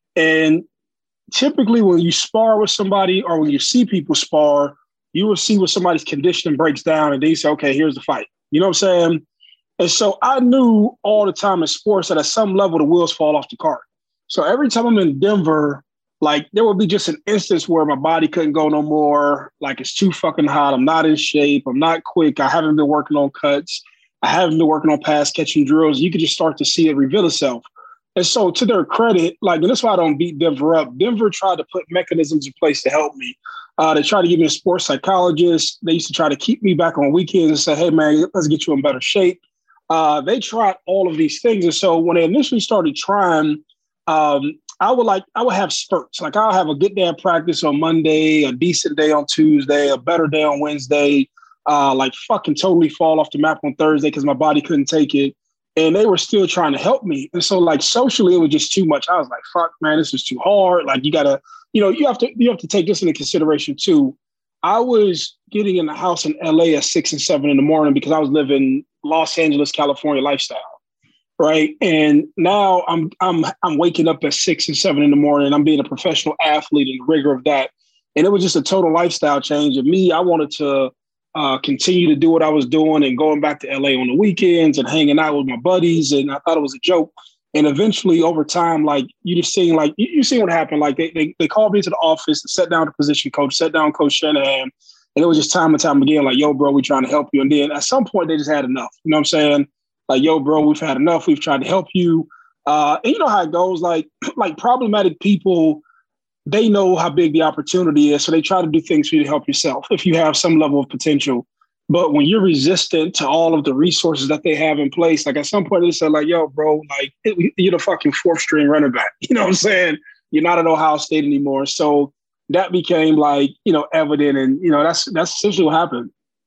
Speaker 2: And typically when you spar with somebody or when you see people spar, you will see where somebody's conditioning breaks down and they say, okay, here's the fight. You know what I'm saying? And so I knew all the time in sports that at some level the wheels fall off the cart. So every time I'm in Denver, like there would be just an instance where my body couldn't go no more. Like it's too fucking hot. I'm not in shape. I'm not quick. I haven't been working on cuts. I haven't been working on pass catching drills. You could just start to see it reveal itself. And so to their credit, like, and that's why I don't beat Denver up. Denver tried to put mechanisms in place to help me. Uh, they tried to give me a sports psychologist. They used to try to keep me back on weekends and say, hey, man, let's get you in better shape. Uh, they tried all of these things. And so when they initially started trying, um, I would like, I would have spurts. Like I'll have a good day of practice on Monday, a decent day on Tuesday, a better day on Wednesday, uh, like fucking totally fall off the map on Thursday because my body couldn't take it. And they were still trying to help me. And so like socially, it was just too much. I was like, fuck, man, this is too hard. Like you gotta, you know, you have to, you have to take this into consideration too. I was getting in the house in L A at six and seven in the morning because I was living Los Angeles, California lifestyle. Right. And now I'm, I'm, I'm waking up at six and seven in the morning. I'm being a professional athlete and the rigor of that. And it was just a total lifestyle change. And me, I wanted to, Uh, continue to do what I was doing and going back to L A on the weekends and hanging out with my buddies. And I thought it was a joke. And eventually over time, like you just seen, like you, you see what happened. Like they, they they called me to the office, sat down the position coach, sat down Coach Shanahan. And it was just time and time again, like, yo, bro, we trying to help you. And then at some point they just had enough. You know what I'm saying? Like, yo, bro, we've had enough. We've tried to help you. Uh, and you know how it goes, like, like problematic people, they know how big the opportunity is. So they try to do things for you to help yourself if you have some level of potential. But when you're resistant to all of the resources that they have in place, like at some point they said like, yo, bro, like you're the fucking fourth string running back. You know what I'm saying? You're not at Ohio State anymore. So that became like, you know, evident. And, you know, that's, that's essentially what happened.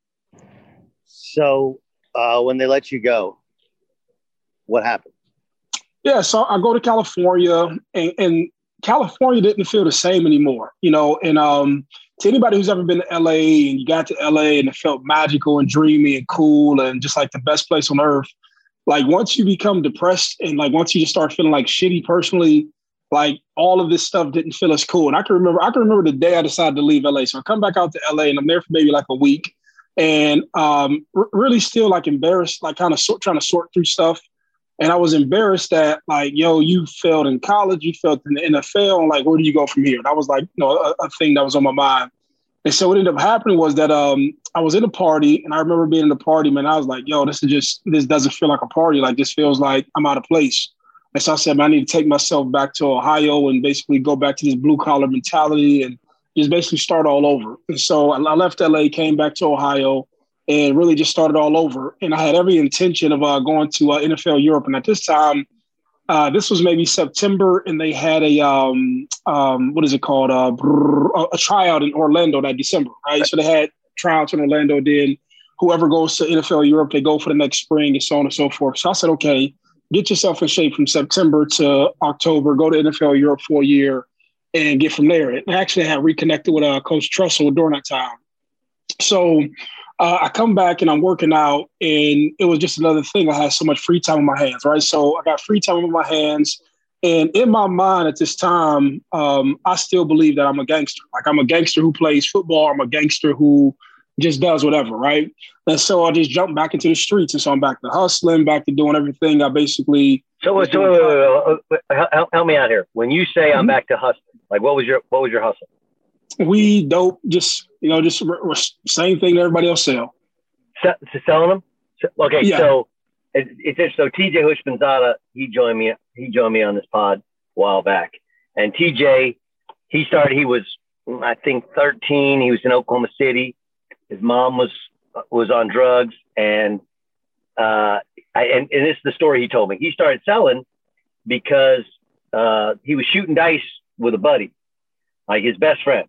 Speaker 1: So uh, when they let you go, what happened?
Speaker 2: Yeah. So I go to California and, and California didn't feel the same anymore, you know, and um, to anybody who's ever been to L A and you got to L A and it felt magical and dreamy and cool and just like the best place on earth, like once you become depressed and like once you just start feeling like shitty personally, like all of this stuff didn't feel as cool. And I can remember, I can remember the day I decided to leave L A. So I come back out to L A and I'm there for maybe like a week and um, r- really still like embarrassed, like kind of sort, trying to sort through stuff. And I was embarrassed that like, yo, you failed in college, you failed in the N F L, and like, where do you go from here? And I was like, you know, a, a thing that was on my mind. And so what ended up happening was that um, I was in a party, and I remember being in the party, man, I was like, yo, this is just, this doesn't feel like a party. Like, this feels like I'm out of place. And so I said, man, I need to take myself back to Ohio and basically go back to this blue collar mentality and just basically start all over. And so I, I left L A, came back to Ohio, and really just started all over. And I had every intention of uh, going to uh, N F L Europe. And at this time, uh, this was maybe September, and they had a, um, um, what is it called? Uh, a tryout in Orlando that December, right? So they had tryouts in Orlando. Then whoever goes to N F L Europe, they go for the next spring and so on and so forth. So I said, okay, get yourself in shape from September to October, go to N F L Europe for a year and get from there. And I actually had reconnected with uh, Coach Trussell during that time. So Uh, I come back and I'm working out, and it was just another thing. I had so much free time on my hands, right? So I got free time on my hands. And in my mind at this time, um, I still believe that I'm a gangster. Like I'm a gangster who plays football. I'm a gangster who just does whatever, right? And so I just jumped back into the streets. And so I'm back to hustling, back to doing everything. I basically.
Speaker 4: So, so wait, wait, wait, wait. Help, help me out here. When you say I'm mm-hmm. back to hustling, like what was your what was your hustle?
Speaker 2: Weed, dope, just, you know, just r- r- same thing that everybody else sell.
Speaker 4: S- selling them? Okay,
Speaker 2: yeah.
Speaker 4: so it, it's so T J Houshmandzadeh, he joined me. He joined me on this pod a while back, and T J, he started. He was, I think, thirteen. He was in Oklahoma City. His mom was was on drugs, and uh, I, and, and this is the story he told me. He started selling because uh, he was shooting dice with a buddy, like his best friend.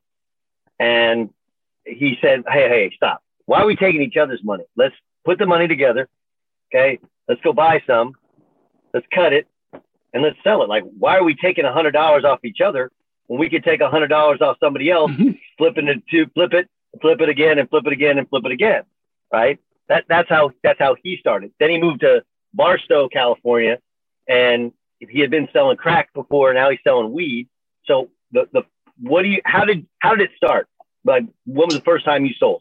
Speaker 4: And he said, hey, hey, stop. Why are we taking each other's money? Let's put the money together. Okay. Let's go buy some. Let's cut it and let's sell it. Like, why are we taking a hundred dollars off each other when we could take a hundred dollars off somebody else,
Speaker 2: mm-hmm.
Speaker 4: flip it into flip it flip it again and flip it again and flip it again, right? That that's how that's how he started. Then he moved to Barstow, California, and he had been selling crack before. Now he's selling weed. So the the what do you how did how did it start? Like, when was the first time you sold?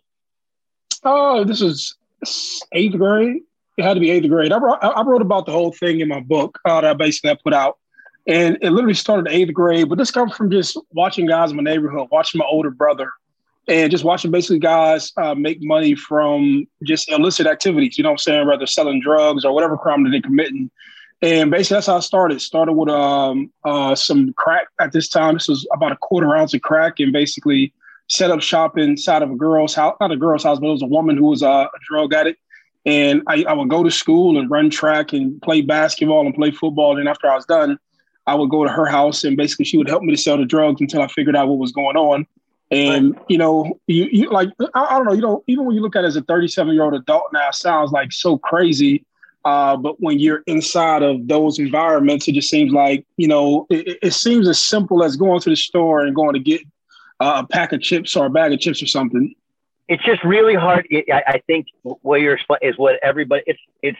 Speaker 2: Oh, this was eighth grade. It had to be eighth grade. I wrote, I wrote about the whole thing in my book uh, that I basically I put out. And it literally started in eighth grade. But this comes from just watching guys in my neighborhood, watching my older brother, and just watching basically guys uh, make money from just illicit activities, you know what I'm saying, whether selling drugs or whatever crime that they're committing. And basically that's how I started. Started with um, uh, some crack at this time. This was about a quarter ounce of crack, and basically set up shop inside of a girl's house, not a girl's house, but it was a woman who was a, a drug addict. And I, I would go to school and run track and play basketball and play football. And after I was done, I would go to her house, and basically she would help me to sell the drugs until I figured out what was going on. And, you know, you, you like, I, I don't know, you know, even when you look at it as a thirty-seven-year-old adult now, it sounds like so crazy. Uh, but when you're inside of those environments, it just seems like, you know, it, it seems as simple as going to the store and going to get uh, a pack of chips or a bag of chips or something.
Speaker 4: It's just really hard. I, I think what you're explaining is what everybody, it's, it's,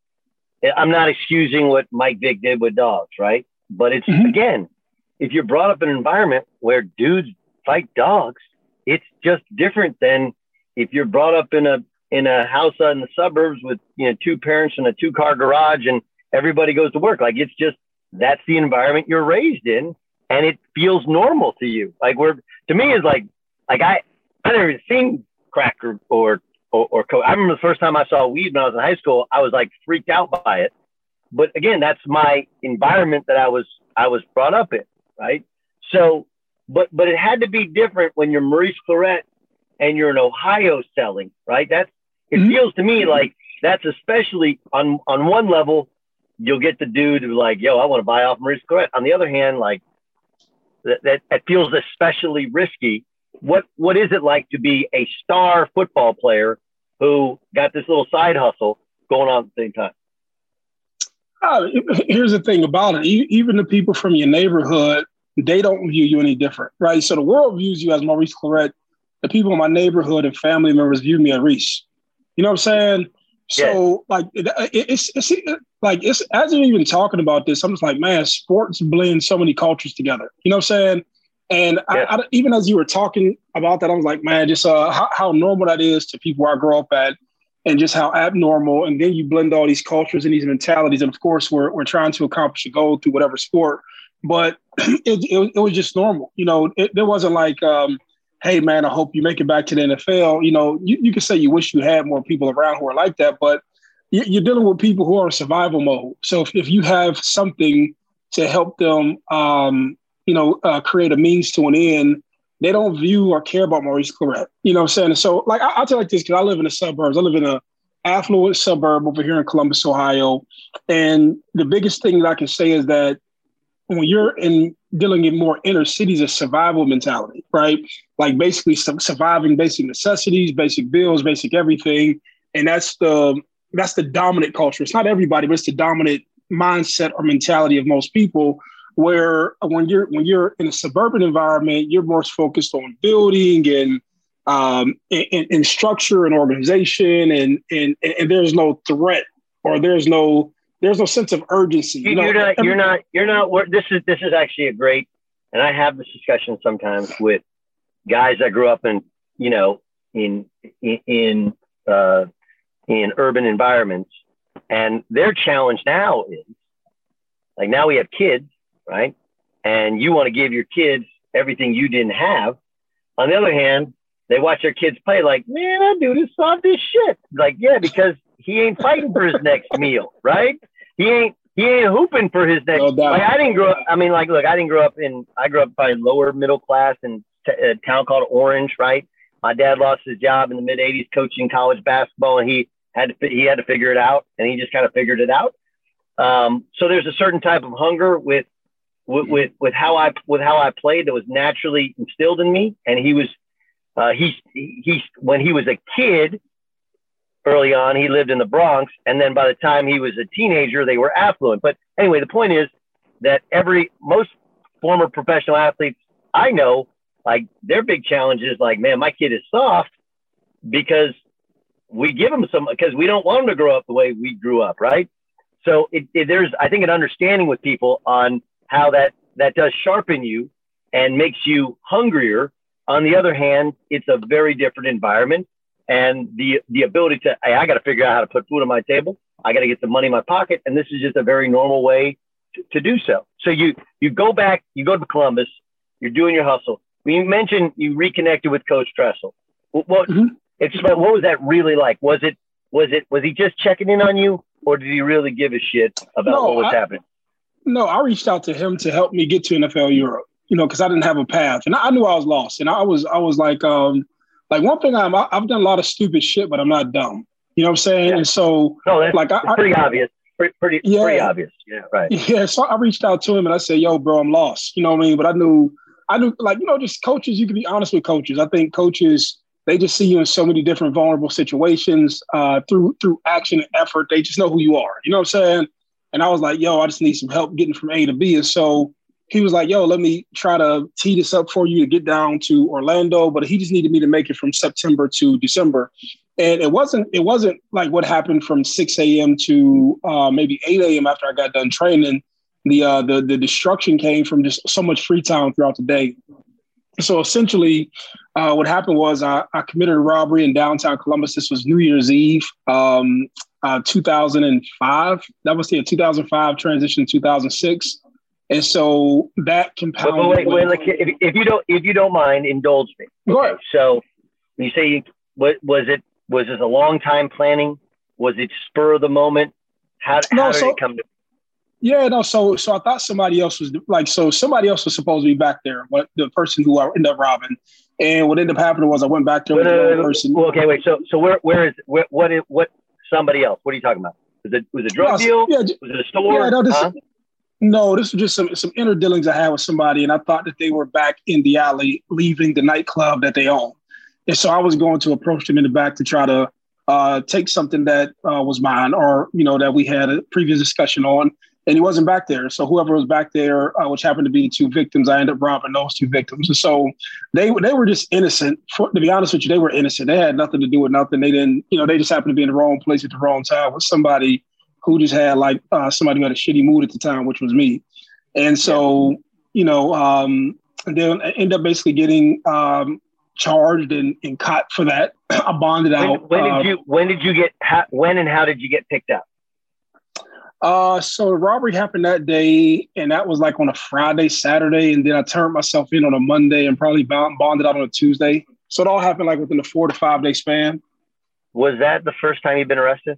Speaker 4: I'm not excusing what Mike Vick did with dogs, right? But it's, mm-hmm. again, if you're brought up in an environment where dudes fight dogs, it's just different than if you're brought up in a, in a house in the suburbs with, you know, two parents and a two car garage and everybody goes to work. Like, it's just, that's the environment you're raised in, and it feels normal to you. Like, we're, to me, is like, like I, I never even seen crack or, or, or, or coke. I remember the first time I saw weed when I was in high school, I was like freaked out by it. But again, that's my environment that I was, I was brought up in. Right. So, but, but it had to be different when you're Maurice Clarett and you're in Ohio selling, right? That's, it mm-hmm. feels to me like that's especially on, on one level, you'll get the dude who's like, yo, I want to buy off Maurice Clarett. On the other hand, like that, that, that feels especially risky. What, what is it like to be a star football player who got this little side hustle going on at the same time?
Speaker 2: Uh, here's the thing about it. Even the people from your neighborhood, they don't view you any different, right? So the world views you as Maurice Clarett. The people in my neighborhood and family members view me as Reese. You know what I'm saying? So yeah. like it, it's, it's it, like it's as you're even talking about this, I'm just like, man, sports blend so many cultures together. You know what I'm saying? And yeah. I, I, even as you were talking about that, I was like, man, just uh, how, how normal that is to people I grew up at, and just how abnormal. And then you blend all these cultures and these mentalities. And of course, we're we're trying to accomplish a goal through whatever sport. But it, it, it was just normal. You know, it, there wasn't like, um, hey, man, I hope you make it back to the N F L. You know, you, you could say you wish you had more people around who are like that, but you, you're dealing with people who are in survival mode. So if, if you have something to help them, um, you know, uh, create a means to an end, they don't view or care about Maurice Clarett. You know what I'm saying? And so, like, I, I'll tell you like this, because I live in the suburbs. I live in a affluent suburb over here in Columbus, Ohio. And the biggest thing that I can say is that when you're in dealing in more inner cities, a survival mentality, right? Like basically su- surviving basic necessities, basic bills, basic everything. And that's the that's the dominant culture. It's not everybody, but it's the dominant mindset or mentality of most people. Where when you're when you're in a suburban environment, you're more focused on building and um, and, and structure and organization, and, and and there's no threat or there's no there's no sense of urgency. You
Speaker 4: you're
Speaker 2: know,
Speaker 4: not you're not you're not. This is this is actually a great, and I have this discussion sometimes with guys that grew up in you know in in in, uh, in urban environments, and their challenge now is like now we have kids. Right. And you want to give your kids everything you didn't have. On the other hand, they watch their kids play like, man, that dude is soft as shit. Like, yeah, because he ain't fighting for his next meal. Right. He ain't, he ain't hooping for his next. No doubt. Like, I didn't grow up. I mean, like, look, I didn't grow up in, I grew up probably lower middle class in t- a town called Orange. Right. My dad lost his job in the mid eighties coaching college basketball, and he had to, he had to figure it out, and he just kind of figured it out. Um, so there's a certain type of hunger with, With, with with how I with how I played that was naturally instilled in me, and he was uh, he he when he was a kid early on, he lived in the Bronx, and then by the time he was a teenager, they were affluent. But anyway, the point is that every most former professional athletes I know like their big challenge is like, man, my kid is soft because we give them some, because we don't want them to grow up the way we grew up, right? So it, it, there's, I think, an understanding with people on how that that does sharpen you and makes you hungrier. On the other hand, it's a very different environment, and the the ability to, hey, I got to figure out how to put food on my table. I got to get the money in my pocket, and this is just a very normal way to, to do so. So you you go back, you go to Columbus, you're doing your hustle. You mentioned you reconnected with Coach Tressel. What, what mm-hmm. it's what was that really like? Was it was it was he just checking in on you, or did he really give a shit about
Speaker 2: no,
Speaker 4: what was
Speaker 2: I,
Speaker 4: happening?
Speaker 2: No, I reached out to him to help me get to N F L Europe. You know, because I didn't have a path, and I, I knew I was lost. And I was I was like, um, like one thing I'm I've done a lot of stupid shit, but I'm not dumb. You know what I'm saying? Yeah. And so,
Speaker 4: no, that's,
Speaker 2: like,
Speaker 4: that's
Speaker 2: I,
Speaker 4: pretty I, obvious. Pretty, pretty, yeah, pretty obvious. Yeah, right.
Speaker 2: Yeah. So I reached out to him and I said, "Yo, bro, I'm lost." You know what I mean? But I knew, I knew, like, you know, just coaches. You can be honest with coaches. I think coaches, they just see you in so many different vulnerable situations uh, through through action and effort. They just know who you are. You know what I'm saying? And I was like, "Yo, I just need some help getting from A to B." And so he was like, "Yo, let me try to tee this up for you to get down to Orlando." But he just needed me to make it from September to December. And it wasn't it wasn't like what happened from six a.m. to uh, maybe eight a.m. after I got done training. The, uh, the the destruction came from just so much free time throughout the day. So essentially, uh, what happened was I, I committed a robbery in downtown Columbus. This was New Year's Eve, um, uh, two thousand five. That was the two thousand five transition to two thousand six. And so that compounded.
Speaker 4: But wait, wait, wait, if, if you don't, if you don't mind, indulge me. Okay. So you say, you, what was it? Was this a long time planning? Was it spur of the moment? How,
Speaker 2: no,
Speaker 4: how did
Speaker 2: so,
Speaker 4: it come to?
Speaker 2: Yeah, no. So, so I thought somebody else was like, so somebody else was supposed to be back there, but the person who I ended up robbing. And what ended up happening was I went back there with the uh, person.
Speaker 4: Well, okay, wait. So, so where, where is where, what? Is, what? Somebody else? What are you talking about? Was it was it a drug
Speaker 2: no,
Speaker 4: deal?
Speaker 2: Yeah,
Speaker 4: was it a store?
Speaker 2: Yeah, no, this,
Speaker 4: huh?
Speaker 2: no, this was just some some inner dealings I had with somebody, and I thought that they were back in the alley, leaving the nightclub that they own. And so I was going to approach them in the back to try to uh, take something that uh, was mine, or you know that we had a previous discussion on. And he wasn't back there. So whoever was back there, uh, which happened to be two victims, I ended up robbing those two victims. And so they they were just innocent. For, to be honest with you, they were innocent. They had nothing to do with nothing. They didn't, you know, they just happened to be in the wrong place at the wrong time with somebody who just had like uh, somebody who had a shitty mood at the time, which was me. And so, you know, um, and then I ended up basically getting um, charged and, and caught for that. I bonded out.
Speaker 4: When, when
Speaker 2: uh,
Speaker 4: did you when did you get how, when and how did you get picked up?
Speaker 2: Uh, so the robbery happened that day, and that was like on a Friday, Saturday, and then I turned myself in on a Monday and probably bond, bonded out on a Tuesday. So it all happened like within a four to five day span.
Speaker 4: Was that the first time you've been arrested?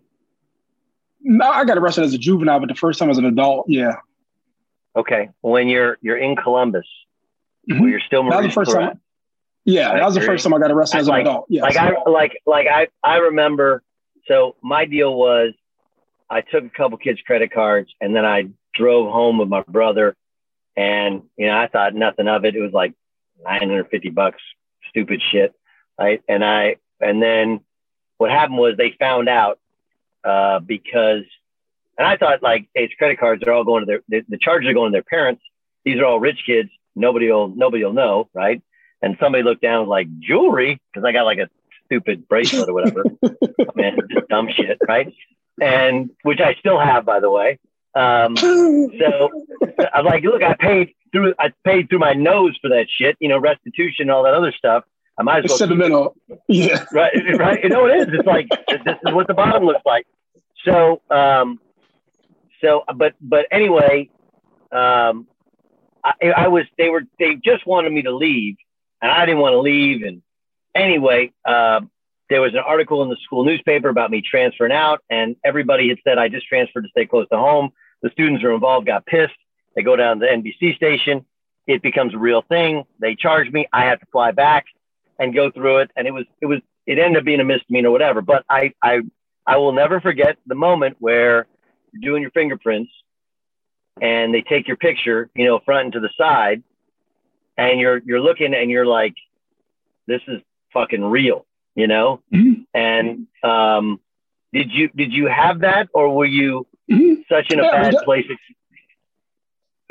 Speaker 2: No, I got arrested as a juvenile, but the first time as an adult, yeah.
Speaker 4: Okay, when you're you're in Columbus, mm-hmm. where you're still
Speaker 2: that was the first time. Yeah, right. That was the first time I got arrested as an
Speaker 4: like,
Speaker 2: adult. Yes.
Speaker 4: Like I like like I I remember. So my deal was, I took a couple kids' credit cards and then I drove home with my brother, and you know I thought nothing of it. It was like nine hundred fifty bucks, stupid shit, right? And I and then what happened was they found out uh, because, and I thought like, hey, it's credit cards. They're all going to their the, the charges are going to their parents. These are all rich kids. Nobody will nobody will know, right? And somebody looked down and was like, jewelry, because I got like a stupid bracelet or whatever. Man, just dumb shit, right? And which I still have, by the way. Um, so I'm like, look, I paid through, I paid through my nose for that shit, you know, restitution, and all that other stuff. I might as well.
Speaker 2: It's sentimental. Yeah.
Speaker 4: Right. Right. You know, it is. It's like, this is what the bottom looks like. So, um, so, but, but anyway, um, I, I was, they were, they just wanted me to leave, and I didn't want to leave. And anyway, um, there was an article in the school newspaper about me transferring out, and everybody had said I just transferred to stay close to home. The students who were involved got pissed. They go down to the N B C station. It becomes a real thing. They charge me. I have to fly back and go through it. And it was, it was, it ended up being a misdemeanor or whatever. But I, I, I will never forget the moment where you're doing your fingerprints and they take your picture, you know, front and to the side, and you're, you're looking and you're like, this is fucking real. You know, mm-hmm. and um, did you did you have that, or were you mm-hmm. such in a yeah, bad place?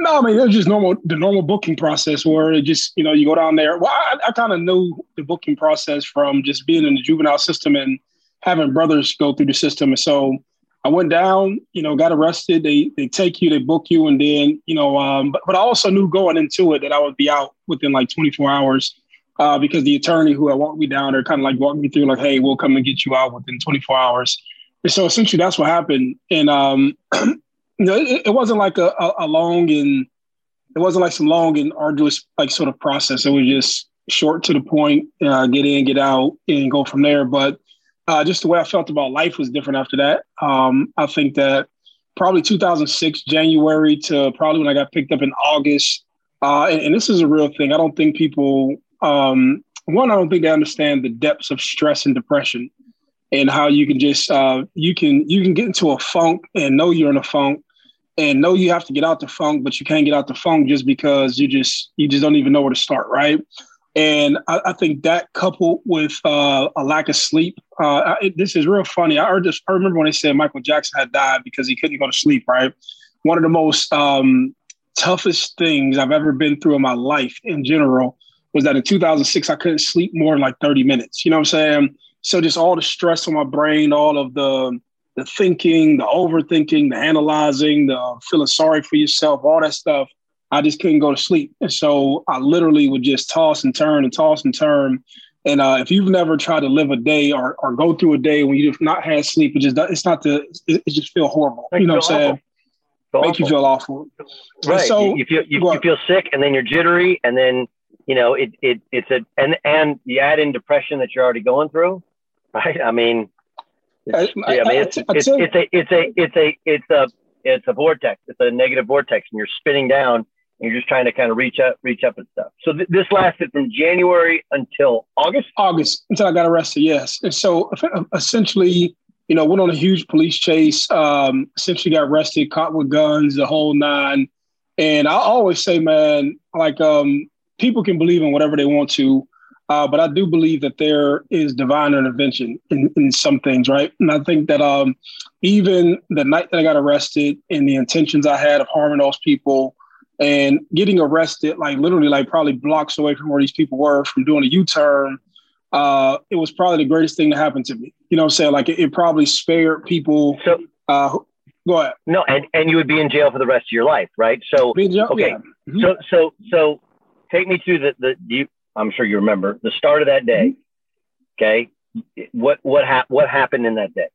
Speaker 2: No, I mean, it was just normal, the normal booking process where it just, you know, you go down there. Well, I, I kind of knew the booking process from just being in the juvenile system and having brothers go through the system. And so I went down, you know, got arrested. They they take you, they book you. And then, you know, um, but, but I also knew going into it that I would be out within like twenty-four hours uh, because the attorney who had walked me down there kind of like walked me through like, hey, we'll come and get you out within twenty-four hours. And so essentially that's what happened. And, um, you know, it, it wasn't like a, a, a long and it wasn't like some long and arduous like sort of process. It was just short to the point, uh, get in, get out and go from there. But Uh, just the way I felt about life was different after that. Um, I think that probably two thousand six, January to probably when I got picked up in August. Uh, and, and this is a real thing. I don't think people, um, one, I don't think they understand the depths of stress and depression and how you can just, uh, you can, you can get into a funk and know you're in a funk and know you have to get out the funk, but you can't get out the funk just because you just, you just don't even know where to start. Right. And I, I think that coupled with uh, a lack of sleep, uh, I, this is real funny. I heard this. I remember when they said Michael Jackson had died because he couldn't go to sleep. Right, one of the most um, toughest things I've ever been through in my life in general was that in two thousand six I couldn't sleep more than like thirty minutes. You know what I'm saying? So just all the stress on my brain, all of the the thinking, the overthinking, the analyzing, the feeling sorry for yourself, all that stuff. I just couldn't go to sleep. And so I literally would just toss and turn and toss and turn. And uh, if you've never tried to live a day or, or go through a day when you've not had sleep, it just, it's not the, it, it just feel horrible.
Speaker 4: Make
Speaker 2: you know what I'm saying? Make
Speaker 4: awful.
Speaker 2: you feel awful.
Speaker 4: Right.
Speaker 2: So,
Speaker 4: you, you feel, you, you feel sick and then you're jittery and then, you know, it, it, it's a, and, and you add in depression that you're already going through. Right. I mean, it's, I, I mean, it's, I, it's, it's a, it's a, it's a, it's a, it's a vortex. It's a negative vortex and you're spinning down. And you're just trying to kind of reach up, reach up and stuff. So th- this lasted from January until August?
Speaker 2: August, until I got arrested, yes. And so essentially, you know, went on a huge police chase, um, essentially got arrested, caught with guns, the whole nine. And I always say, man, like um, people can believe in whatever they want to, uh, but I do believe that there is divine intervention in, in some things, right? And I think that um, even the night that I got arrested and the intentions I had of harming those people, and getting arrested, like literally like probably blocks away from where these people were from doing a U-turn, uh, it was probably the greatest thing to happen to me. You know what I'm saying? Like it, it probably spared people.
Speaker 4: So
Speaker 2: uh, go ahead.
Speaker 4: No, and, and you would be in jail for the rest of your life, right? So,
Speaker 2: jail,
Speaker 4: okay.
Speaker 2: Yeah. Mm-hmm.
Speaker 4: So, so, so take me through the, the, you, I'm sure you remember the start of that day. Mm-hmm. Okay. What, what, hap- what happened in that day?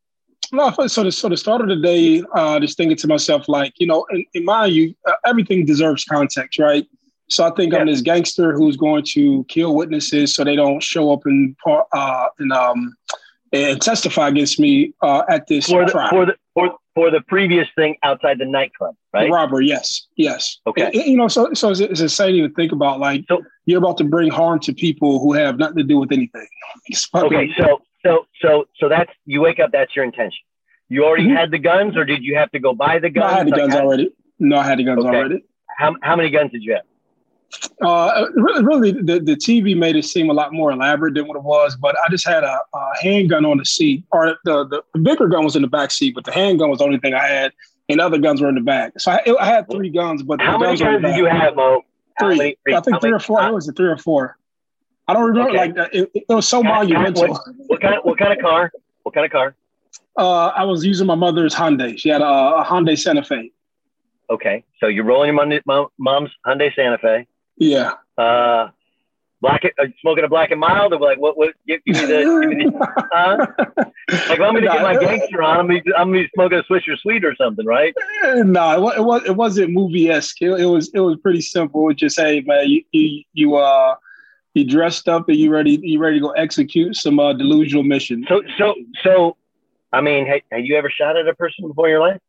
Speaker 2: No, so the, so the start of the day, uh, just thinking to myself, like, you know, in, in mind you, uh, everything deserves context, right? So I think yeah. I'm this gangster who's going to kill witnesses so they don't show up and uh, and um and testify against me uh, at this
Speaker 4: for the,
Speaker 2: trial.
Speaker 4: For the for for the previous thing outside the nightclub, right?
Speaker 2: The robbery, yes, yes.
Speaker 4: Okay.
Speaker 2: And, you know, so so it's, it's insane to think about. Like, so, you're about to bring harm to people who have nothing to do with anything.
Speaker 4: Okay, so. So, so, so that's, you wake up, that's your intention. You already mm-hmm. had the guns or did you have to go buy the guns?
Speaker 2: No, I had the
Speaker 4: like
Speaker 2: guns
Speaker 4: how,
Speaker 2: already. No, I had the guns
Speaker 4: okay.
Speaker 2: already.
Speaker 4: How, how many guns did you have?
Speaker 2: Uh, really, really the, the T V made it seem a lot more elaborate than what it was, but I just had a, a handgun on the seat, or the, the, the bigger gun was in the back seat, but the handgun was the only thing I had and other guns were in the back. So I, I had three guns, but
Speaker 4: how
Speaker 2: the
Speaker 4: many
Speaker 2: guns,
Speaker 4: guns did you have, Mo?
Speaker 2: Three.
Speaker 4: Many, three.
Speaker 2: I think
Speaker 4: how
Speaker 2: three
Speaker 4: many?
Speaker 2: or four. It was a three or four. I don't remember.
Speaker 4: Okay.
Speaker 2: Like it, it was so
Speaker 4: Can,
Speaker 2: monumental.
Speaker 4: What, what kind of what kind of car? What kind of car?
Speaker 2: Uh, I was using my mother's Hyundai. She had a, a Hyundai Santa Fe.
Speaker 4: Okay, so you're rolling your Monday, mom, mom's Hyundai Santa Fe.
Speaker 2: Yeah.
Speaker 4: Uh, black. Are you smoking a black and mild, or like what? What? Give, give me the. Give me the uh, like I'm gonna get my gangster on. I'm gonna, I'm gonna be smoking a Swisher Sweet or something, right?
Speaker 2: No, it, it was. It wasn't movie esque. It, it was. It was pretty simple. It just, hey man, you you, you uh. You dressed up and you ready? You ready to go execute some uh, delusional mission?
Speaker 4: So, so, so, I mean, have, have you ever shot at a person before in your life?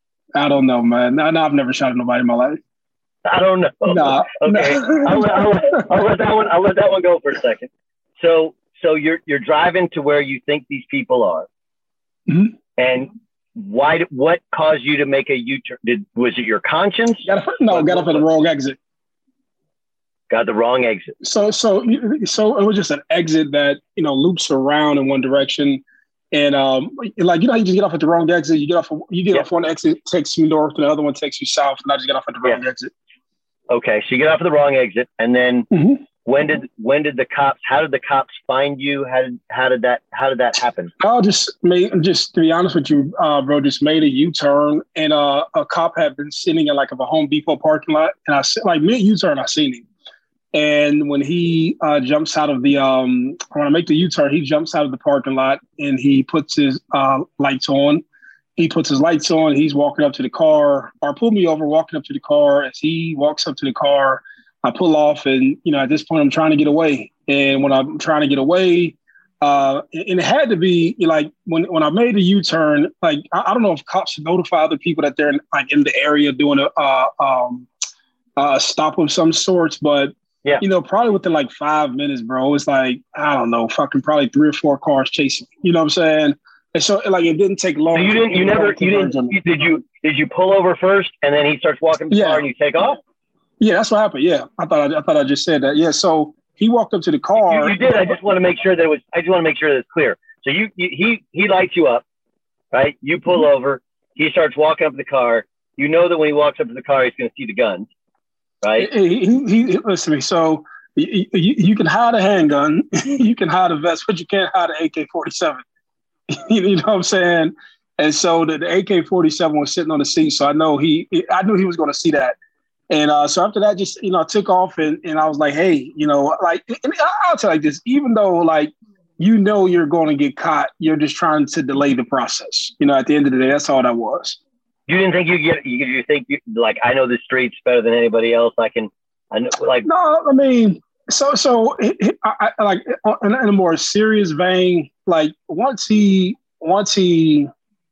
Speaker 2: I don't know, man. No, no, I've never shot at nobody in my life.
Speaker 4: I don't know.
Speaker 2: No.
Speaker 4: Okay,
Speaker 2: no.
Speaker 4: I'll, let, I'll, let, I'll let that one. I'll let that one go for a second. So, so you're you're driving to where you think these people are,
Speaker 2: mm-hmm.
Speaker 4: and why? What caused you to make a U-turn? Did was it your conscience?
Speaker 2: Got a, no, got off at the wrong exit.
Speaker 4: Got the wrong exit.
Speaker 2: So, so, so it was just an exit that, you know, loops around in one direction. And um, like, you know, you just get off at the wrong exit. You get off, you get
Speaker 4: yeah.
Speaker 2: off one exit, takes you north, and the other one takes you south. And I just get off at the wrong yeah. exit.
Speaker 4: Okay, so you get off at the wrong exit, and then
Speaker 2: mm-hmm.
Speaker 4: when did when did the cops? How did the cops find you? How did how did that how did that happen?
Speaker 2: I just made just to be honest with you, uh, bro. Just made a U-turn, and uh, a cop had been sitting in like a Home Depot parking lot, and I like mid U-turn, I seen him. And when he uh, jumps out of the, um, when I make the U-turn, he jumps out of the parking lot and he puts his uh, lights on. He puts his lights on. He's walking up to the car, or pulled me over, walking up to the car. As he walks up to the car, I pull off, and you know, at this point, I'm trying to get away. And when I'm trying to get away, uh, and it had to be like when when I made the U-turn, like I, I don't know if cops should notify other people that they're in, like in the area doing a uh, um, a stop of some sorts, but.
Speaker 4: Yeah.
Speaker 2: You know, probably within like five minutes, bro, it's like, I don't know, fucking probably three or four cars chasing me. You know what I'm saying? And so like it didn't take long.
Speaker 4: So you didn't you never you didn't you, did you did you pull over first and then he starts walking the
Speaker 2: yeah.
Speaker 4: car and you take off?
Speaker 2: Yeah, that's what happened. Yeah. I thought I, I thought I just said that. Yeah. So he walked up to the car.
Speaker 4: You, you did. I just want to make sure that it was I just want to make sure that it's clear. So you, you he he lights you up, right? You pull mm-hmm. over, he starts walking up to the car. You know that when he walks up to the car, he's gonna see the guns. Right.
Speaker 2: He, he, he, listen to me. So you, you, you can hide a handgun, you can hide a vest, but you can't hide an A K forty-seven. You know what I'm saying? And so the, the A K forty-seven was sitting on the seat. So I know he, I knew he was going to see that. And uh, so after that, just, you know, I took off and, and I was like, hey, you know, like, and I'll tell you like this, even though like, you know, you're going to get caught, you're just trying to delay the process. You know, at the end of the day, that's all that was.
Speaker 4: You didn't think you get, you, you think you, like, I know the streets better than anybody else. I can, I know, like,
Speaker 2: no, I mean, so, so I, I, like in, in a more serious vein, like once he, once he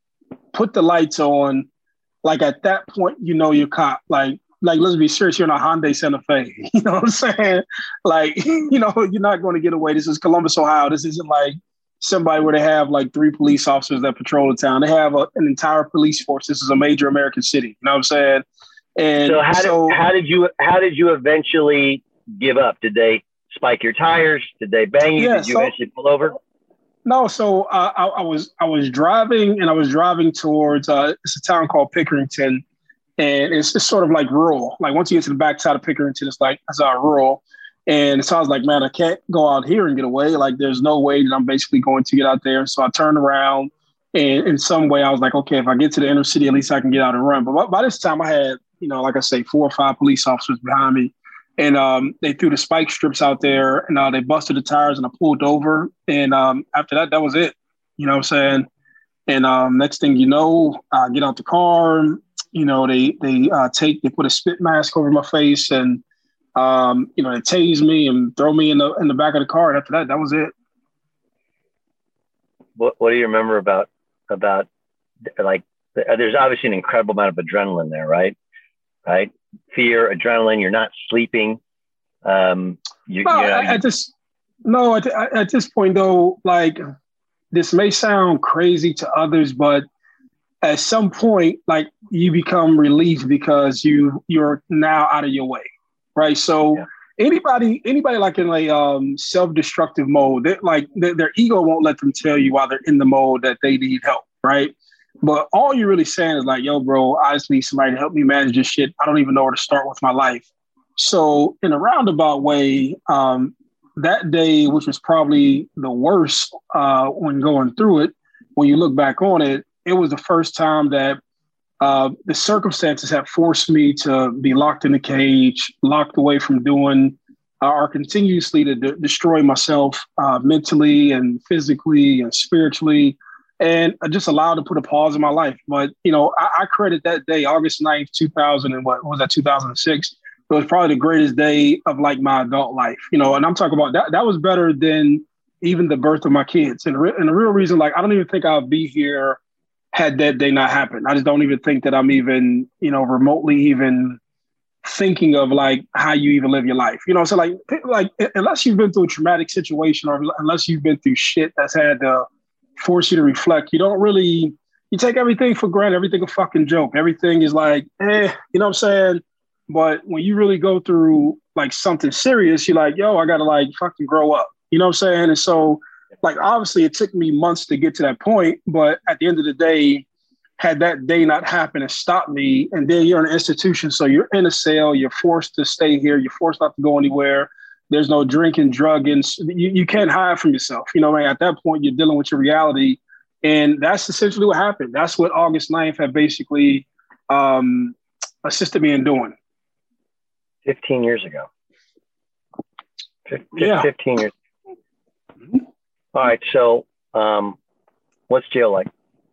Speaker 2: put the lights on, like at that point, you know, you're caught. Like, like, let's be serious. You're in a Hyundai Santa Fe. You know what I'm saying? Like, you know, you're not going to get away. This is Columbus, Ohio. This isn't like somebody where they have like three police officers that patrol the town. They have a, an entire police force. This is a major American city. You know what I'm saying? And
Speaker 4: so how
Speaker 2: so,
Speaker 4: did how did you how did you eventually give up? Did they spike your tires? Did they bang you?
Speaker 2: Yeah,
Speaker 4: did you
Speaker 2: so,
Speaker 4: eventually pull over?
Speaker 2: No. So uh, I, I was I was driving and I was driving towards uh, it's a town called Pickerington, and it's it's sort of like rural. Like once you get to the backside of Pickerington, it's like it's uh, rural. And so I was like, man, I can't go out here and get away. Like, there's no way that I'm basically going to get out there. So I turned around, and in some way I was like, okay, if I get to the inner city, at least I can get out and run. But by, by this time I had, you know, like I say, four or five police officers behind me. And um, they threw the spike strips out there, and uh, they busted the tires, and I pulled over. And um, after that, that was it. You know what I'm saying? And um, next thing you know, I get out the car. You know, they they uh, take, they put a spit mask over my face, and Um, you know, they tase me and throw me in the in the back of the car. And after that, that was it.
Speaker 4: What What do you remember about about like? There's obviously an incredible amount of adrenaline there, right? Right, fear, adrenaline. You're not sleeping. Um, you,
Speaker 2: no,
Speaker 4: you know,
Speaker 2: at this no at, at this point though, like this may sound crazy to others, but at some point, like you become relieved because you you're now out of your way. Right. So yeah. anybody, anybody like in a um, self-destructive mode, they, like their, their ego won't let them tell you while they're in the mode that they need help. Right. But all you're really saying is like, yo, bro, I just need somebody to help me manage this shit. I don't even know where to start with my life. So in a roundabout way, um, that day, which was probably the worst uh, when going through it, when you look back on it, it was the first time that Uh, the circumstances have forced me to be locked in a cage, locked away from doing uh, or continuously to de- destroy myself uh, mentally and physically and spiritually, and I just allowed to put a pause in my life. But, you know, I, I credit that day, August ninth, two thousand, and what, what was that, two thousand six? It was probably the greatest day of like my adult life, you know, and I'm talking about that. That was better than even the birth of my kids. And, re- and the real reason, like, I don't even think I'll be here had that day not happened. I just don't even think that I'm even, you know, remotely even thinking of like how you even live your life. You know, so like, like unless you've been through a traumatic situation or unless you've been through shit that's had to force you to reflect, you don't really, you take everything for granted, everything a fucking joke. Everything is like, eh, you know what I'm saying? But when you really go through like something serious, you're like, yo, I got to like fucking grow up. You know what I'm saying? And so like, obviously it took me months to get to that point, but at the end of the day, had that day not happened and stopped me, and then you're in an institution, so you're in a cell, you're forced to stay here, you're forced not to go anywhere. There's no drinking, drugging. You, you can't hide from yourself. You know, man, at that point, you're dealing with your reality. And that's essentially what happened. That's what August ninth had basically um, assisted me in doing.
Speaker 4: fifteen years ago.
Speaker 2: Yeah.
Speaker 4: fifteen years. Mm-hmm. All right. So um, what's jail like?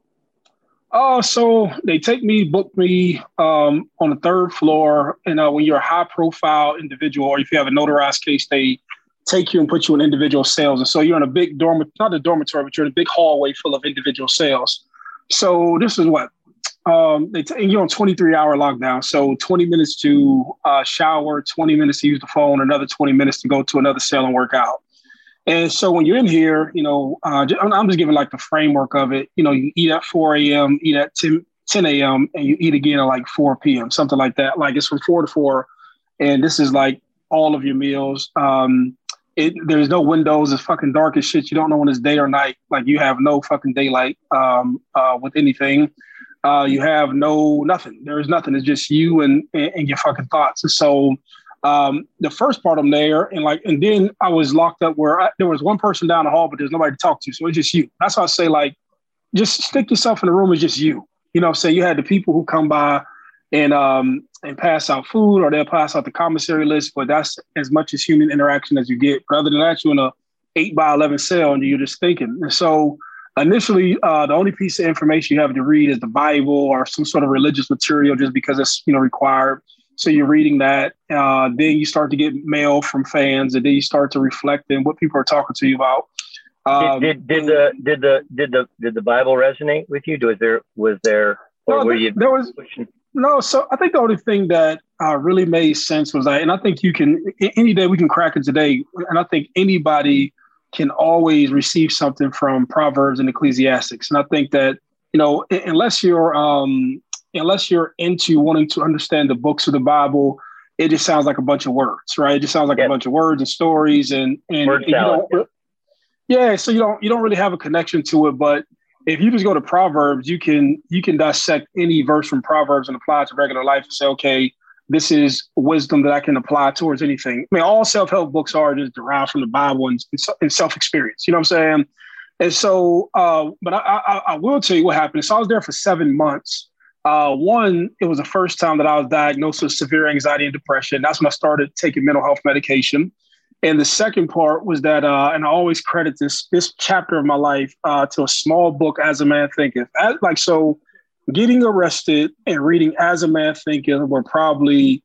Speaker 2: Uh, so they take me, book me um, on the third floor. And uh, when you're a high profile individual, or if you have a notarized case, they take you and put you in individual cells. And so you're in a big dormitory, not a dormitory, but you're in a big hallway full of individual cells. So this is what, um, they t- and you're on twenty-three hour lockdown. So twenty minutes to uh, shower, twenty minutes to use the phone, another twenty minutes to go to another cell and work out. And so when you're in here, you know, uh, I'm just giving like the framework of it. You know, you eat at four a.m., eat at ten a.m., and you eat again at like four p.m., something like that. Like it's from four to four. And this is like all of your meals. Um, it, there's no windows. It's fucking dark as shit. You don't know when it's day or night. Like you have no fucking daylight um, uh, with anything. Uh, you have no nothing. There is nothing. It's just you and, and, and your fucking thoughts. And so Um, the first part I'm there, and like, and then I was locked up where I, there was one person down the hall, but there's nobody to talk to. So it's just you. That's why I say, like, just stick yourself in the room. It's just you. You know what I'm saying? You had the people who come by and um and pass out food, or they'll pass out the commissary list, but that's as much as human interaction as you get. But other than that, you're in a eight by eleven cell and you're just thinking. And so initially, uh, the only piece of information you have to read is the Bible or some sort of religious material, just because it's, you know, required. So you're reading that, uh, then you start to get mail from fans, and then you start to reflect on what people are talking to you about. Um,
Speaker 4: did, did, did the did the did the did the Bible resonate with you? Was there was there or
Speaker 2: no,
Speaker 4: were you
Speaker 2: there was
Speaker 4: pushing?
Speaker 2: No, so I think the only thing that uh, really made sense was that, and I think you can any day we can crack it today, and I think anybody can always receive something from Proverbs and Ecclesiastics, and I think that, you know, unless you're um, unless you're into wanting to understand the books of the Bible, it just sounds like a bunch of words, right? It just sounds like
Speaker 4: yes.
Speaker 2: a bunch of words and stories, and and, and you don't, yeah. So you don't you don't really have a connection to it. But if you just go to Proverbs, you can you can dissect any verse from Proverbs and apply it to regular life and say, okay, this is wisdom that I can apply towards anything. I mean, all self-help books are just derived from the Bible and, and self-experience. You know what I'm saying? And so, uh, but I, I, I will tell you what happened. So I was there for seven months. Uh, one, it was the first time that I was diagnosed with severe anxiety and depression. That's when I started taking mental health medication. And the second part was that, uh, and I always credit this this chapter of my life uh, to a small book, As a Man Thinketh. As, like, so getting arrested and reading As a Man Thinketh were probably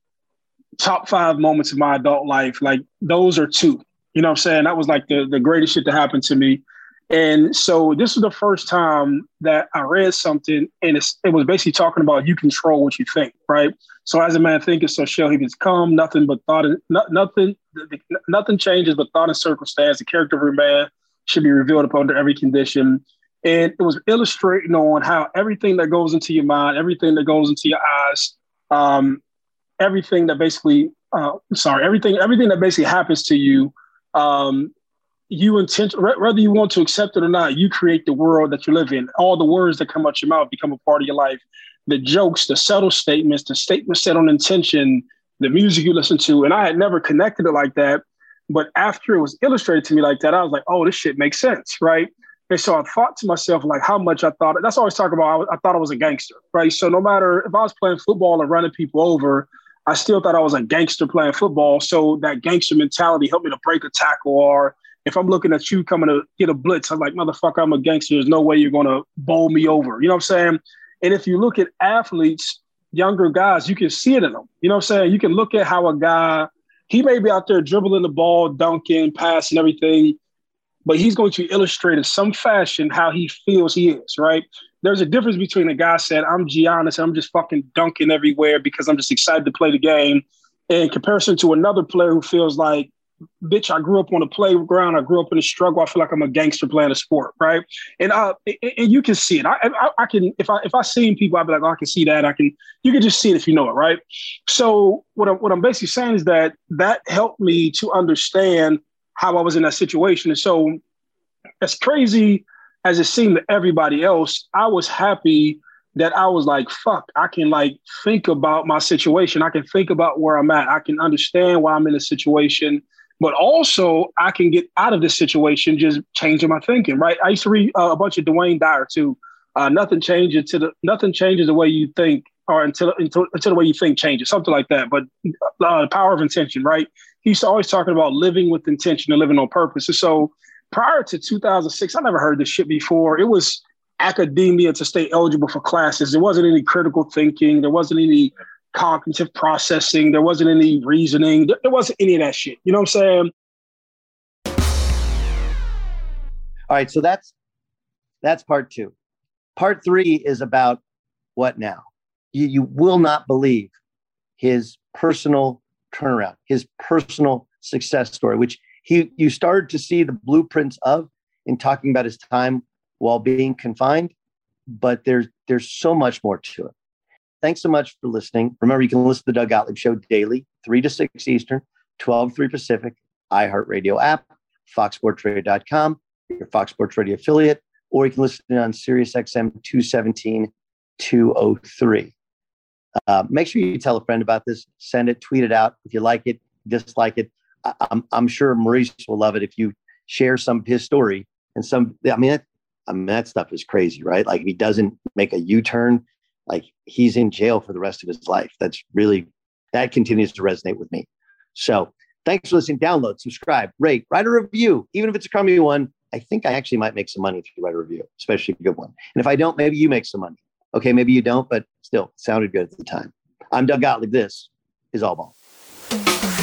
Speaker 2: top five moments of my adult life. Like, those are two. You know what I'm saying? That was like the, the greatest shit to happen to me. And so this was the first time that I read something, and it's, it was basically talking about you control what you think, right? So as a man thinketh, so shall he become. Nothing but thought, and, no, nothing, nothing changes but thought and circumstance. The character of a man should be revealed upon under every condition. And it was illustrating on how everything that goes into your mind, everything that goes into your eyes, um, everything that basically, uh, sorry, everything, everything that basically happens to you, um, you intend, whether you want to accept it or not, you create the world that you live in. All the words that come out your mouth become a part of your life. The jokes, the subtle statements, the statements set on intention, the music you listen to. And I had never connected it like that. But after it was illustrated to me like that, I was like, oh, this shit makes sense, right? And so I thought to myself, like, how much I thought, that's always talk about, I, I thought I was a gangster, right? So no matter if I was playing football and running people over, I still thought I was a gangster playing football. So that gangster mentality helped me to break a tackle. Or if I'm looking at you coming to get a blitz, I'm like, motherfucker, I'm a gangster. There's no way you're going to bowl me over. You know what I'm saying? And if you look at athletes, younger guys, you can see it in them. You know what I'm saying? You can look at how a guy, he may be out there dribbling the ball, dunking, passing, everything, but he's going to illustrate in some fashion how he feels he is, right? There's a difference between a guy said, I'm Giannis, I'm just fucking dunking everywhere because I'm just excited to play the game, in comparison to another player who feels like, bitch, I grew up on a playground. I grew up in a struggle. I feel like I'm a gangster playing a sport, right? And uh, and you can see it. I, I, I can, if I if I seen people, I'd be like, oh, I can see that. I can. You can just see it if you know it, right? So what I'm, what I'm basically saying is that that helped me to understand how I was in that situation. And so as crazy as it seemed to everybody else, I was happy that I was like, fuck, I can like think about my situation. I can think about where I'm at. I can understand why I'm in a situation, but also I can get out of this situation just changing my thinking, right? I used to read uh, a bunch of Dwayne Dyer too. Uh, nothing changes to the nothing changes the way you think, or until until, until the way you think changes, something like that. But uh, the power of intention, right? He's always talking about living with intention and living on purpose. And so prior to two thousand six, I never heard this shit before. It was academia to stay eligible for classes. There wasn't any critical thinking. There wasn't any cognitive processing. There wasn't any reasoning. There wasn't any of that shit. You know what I'm saying?
Speaker 1: All right. So that's, that's part two. Part three is about what now? You, you will not believe his personal turnaround, his personal success story, which he you started to see the blueprints of in talking about his time while being confined, but there's there's so much more to it. Thanks so much for listening. Remember, you can listen to the Doug Gottlieb Show daily, three to six Eastern, twelve to three Pacific, iHeartRadio app, fox sports radio dot com, your Fox Sports Radio affiliate, or you can listen on Sirius X M two seventeen, two oh three. Uh, make sure you tell a friend about this. Send it, tweet it out. If you like it, dislike it. I, I'm, I'm sure Maurice will love it if you share some of his story. And some, I mean, that, I mean, that stuff is crazy, right? Like if he doesn't make a U-turn, like he's in jail for the rest of his life. That's really, that continues to resonate with me. So thanks for listening. Download, subscribe, rate, write a review. Even if it's a crummy one, I think I actually might make some money if you write a review, especially a good one. And if I don't, maybe you make some money. Okay, maybe you don't, but still, it sounded good at the time. I'm Doug Gottlieb. This is All Ball.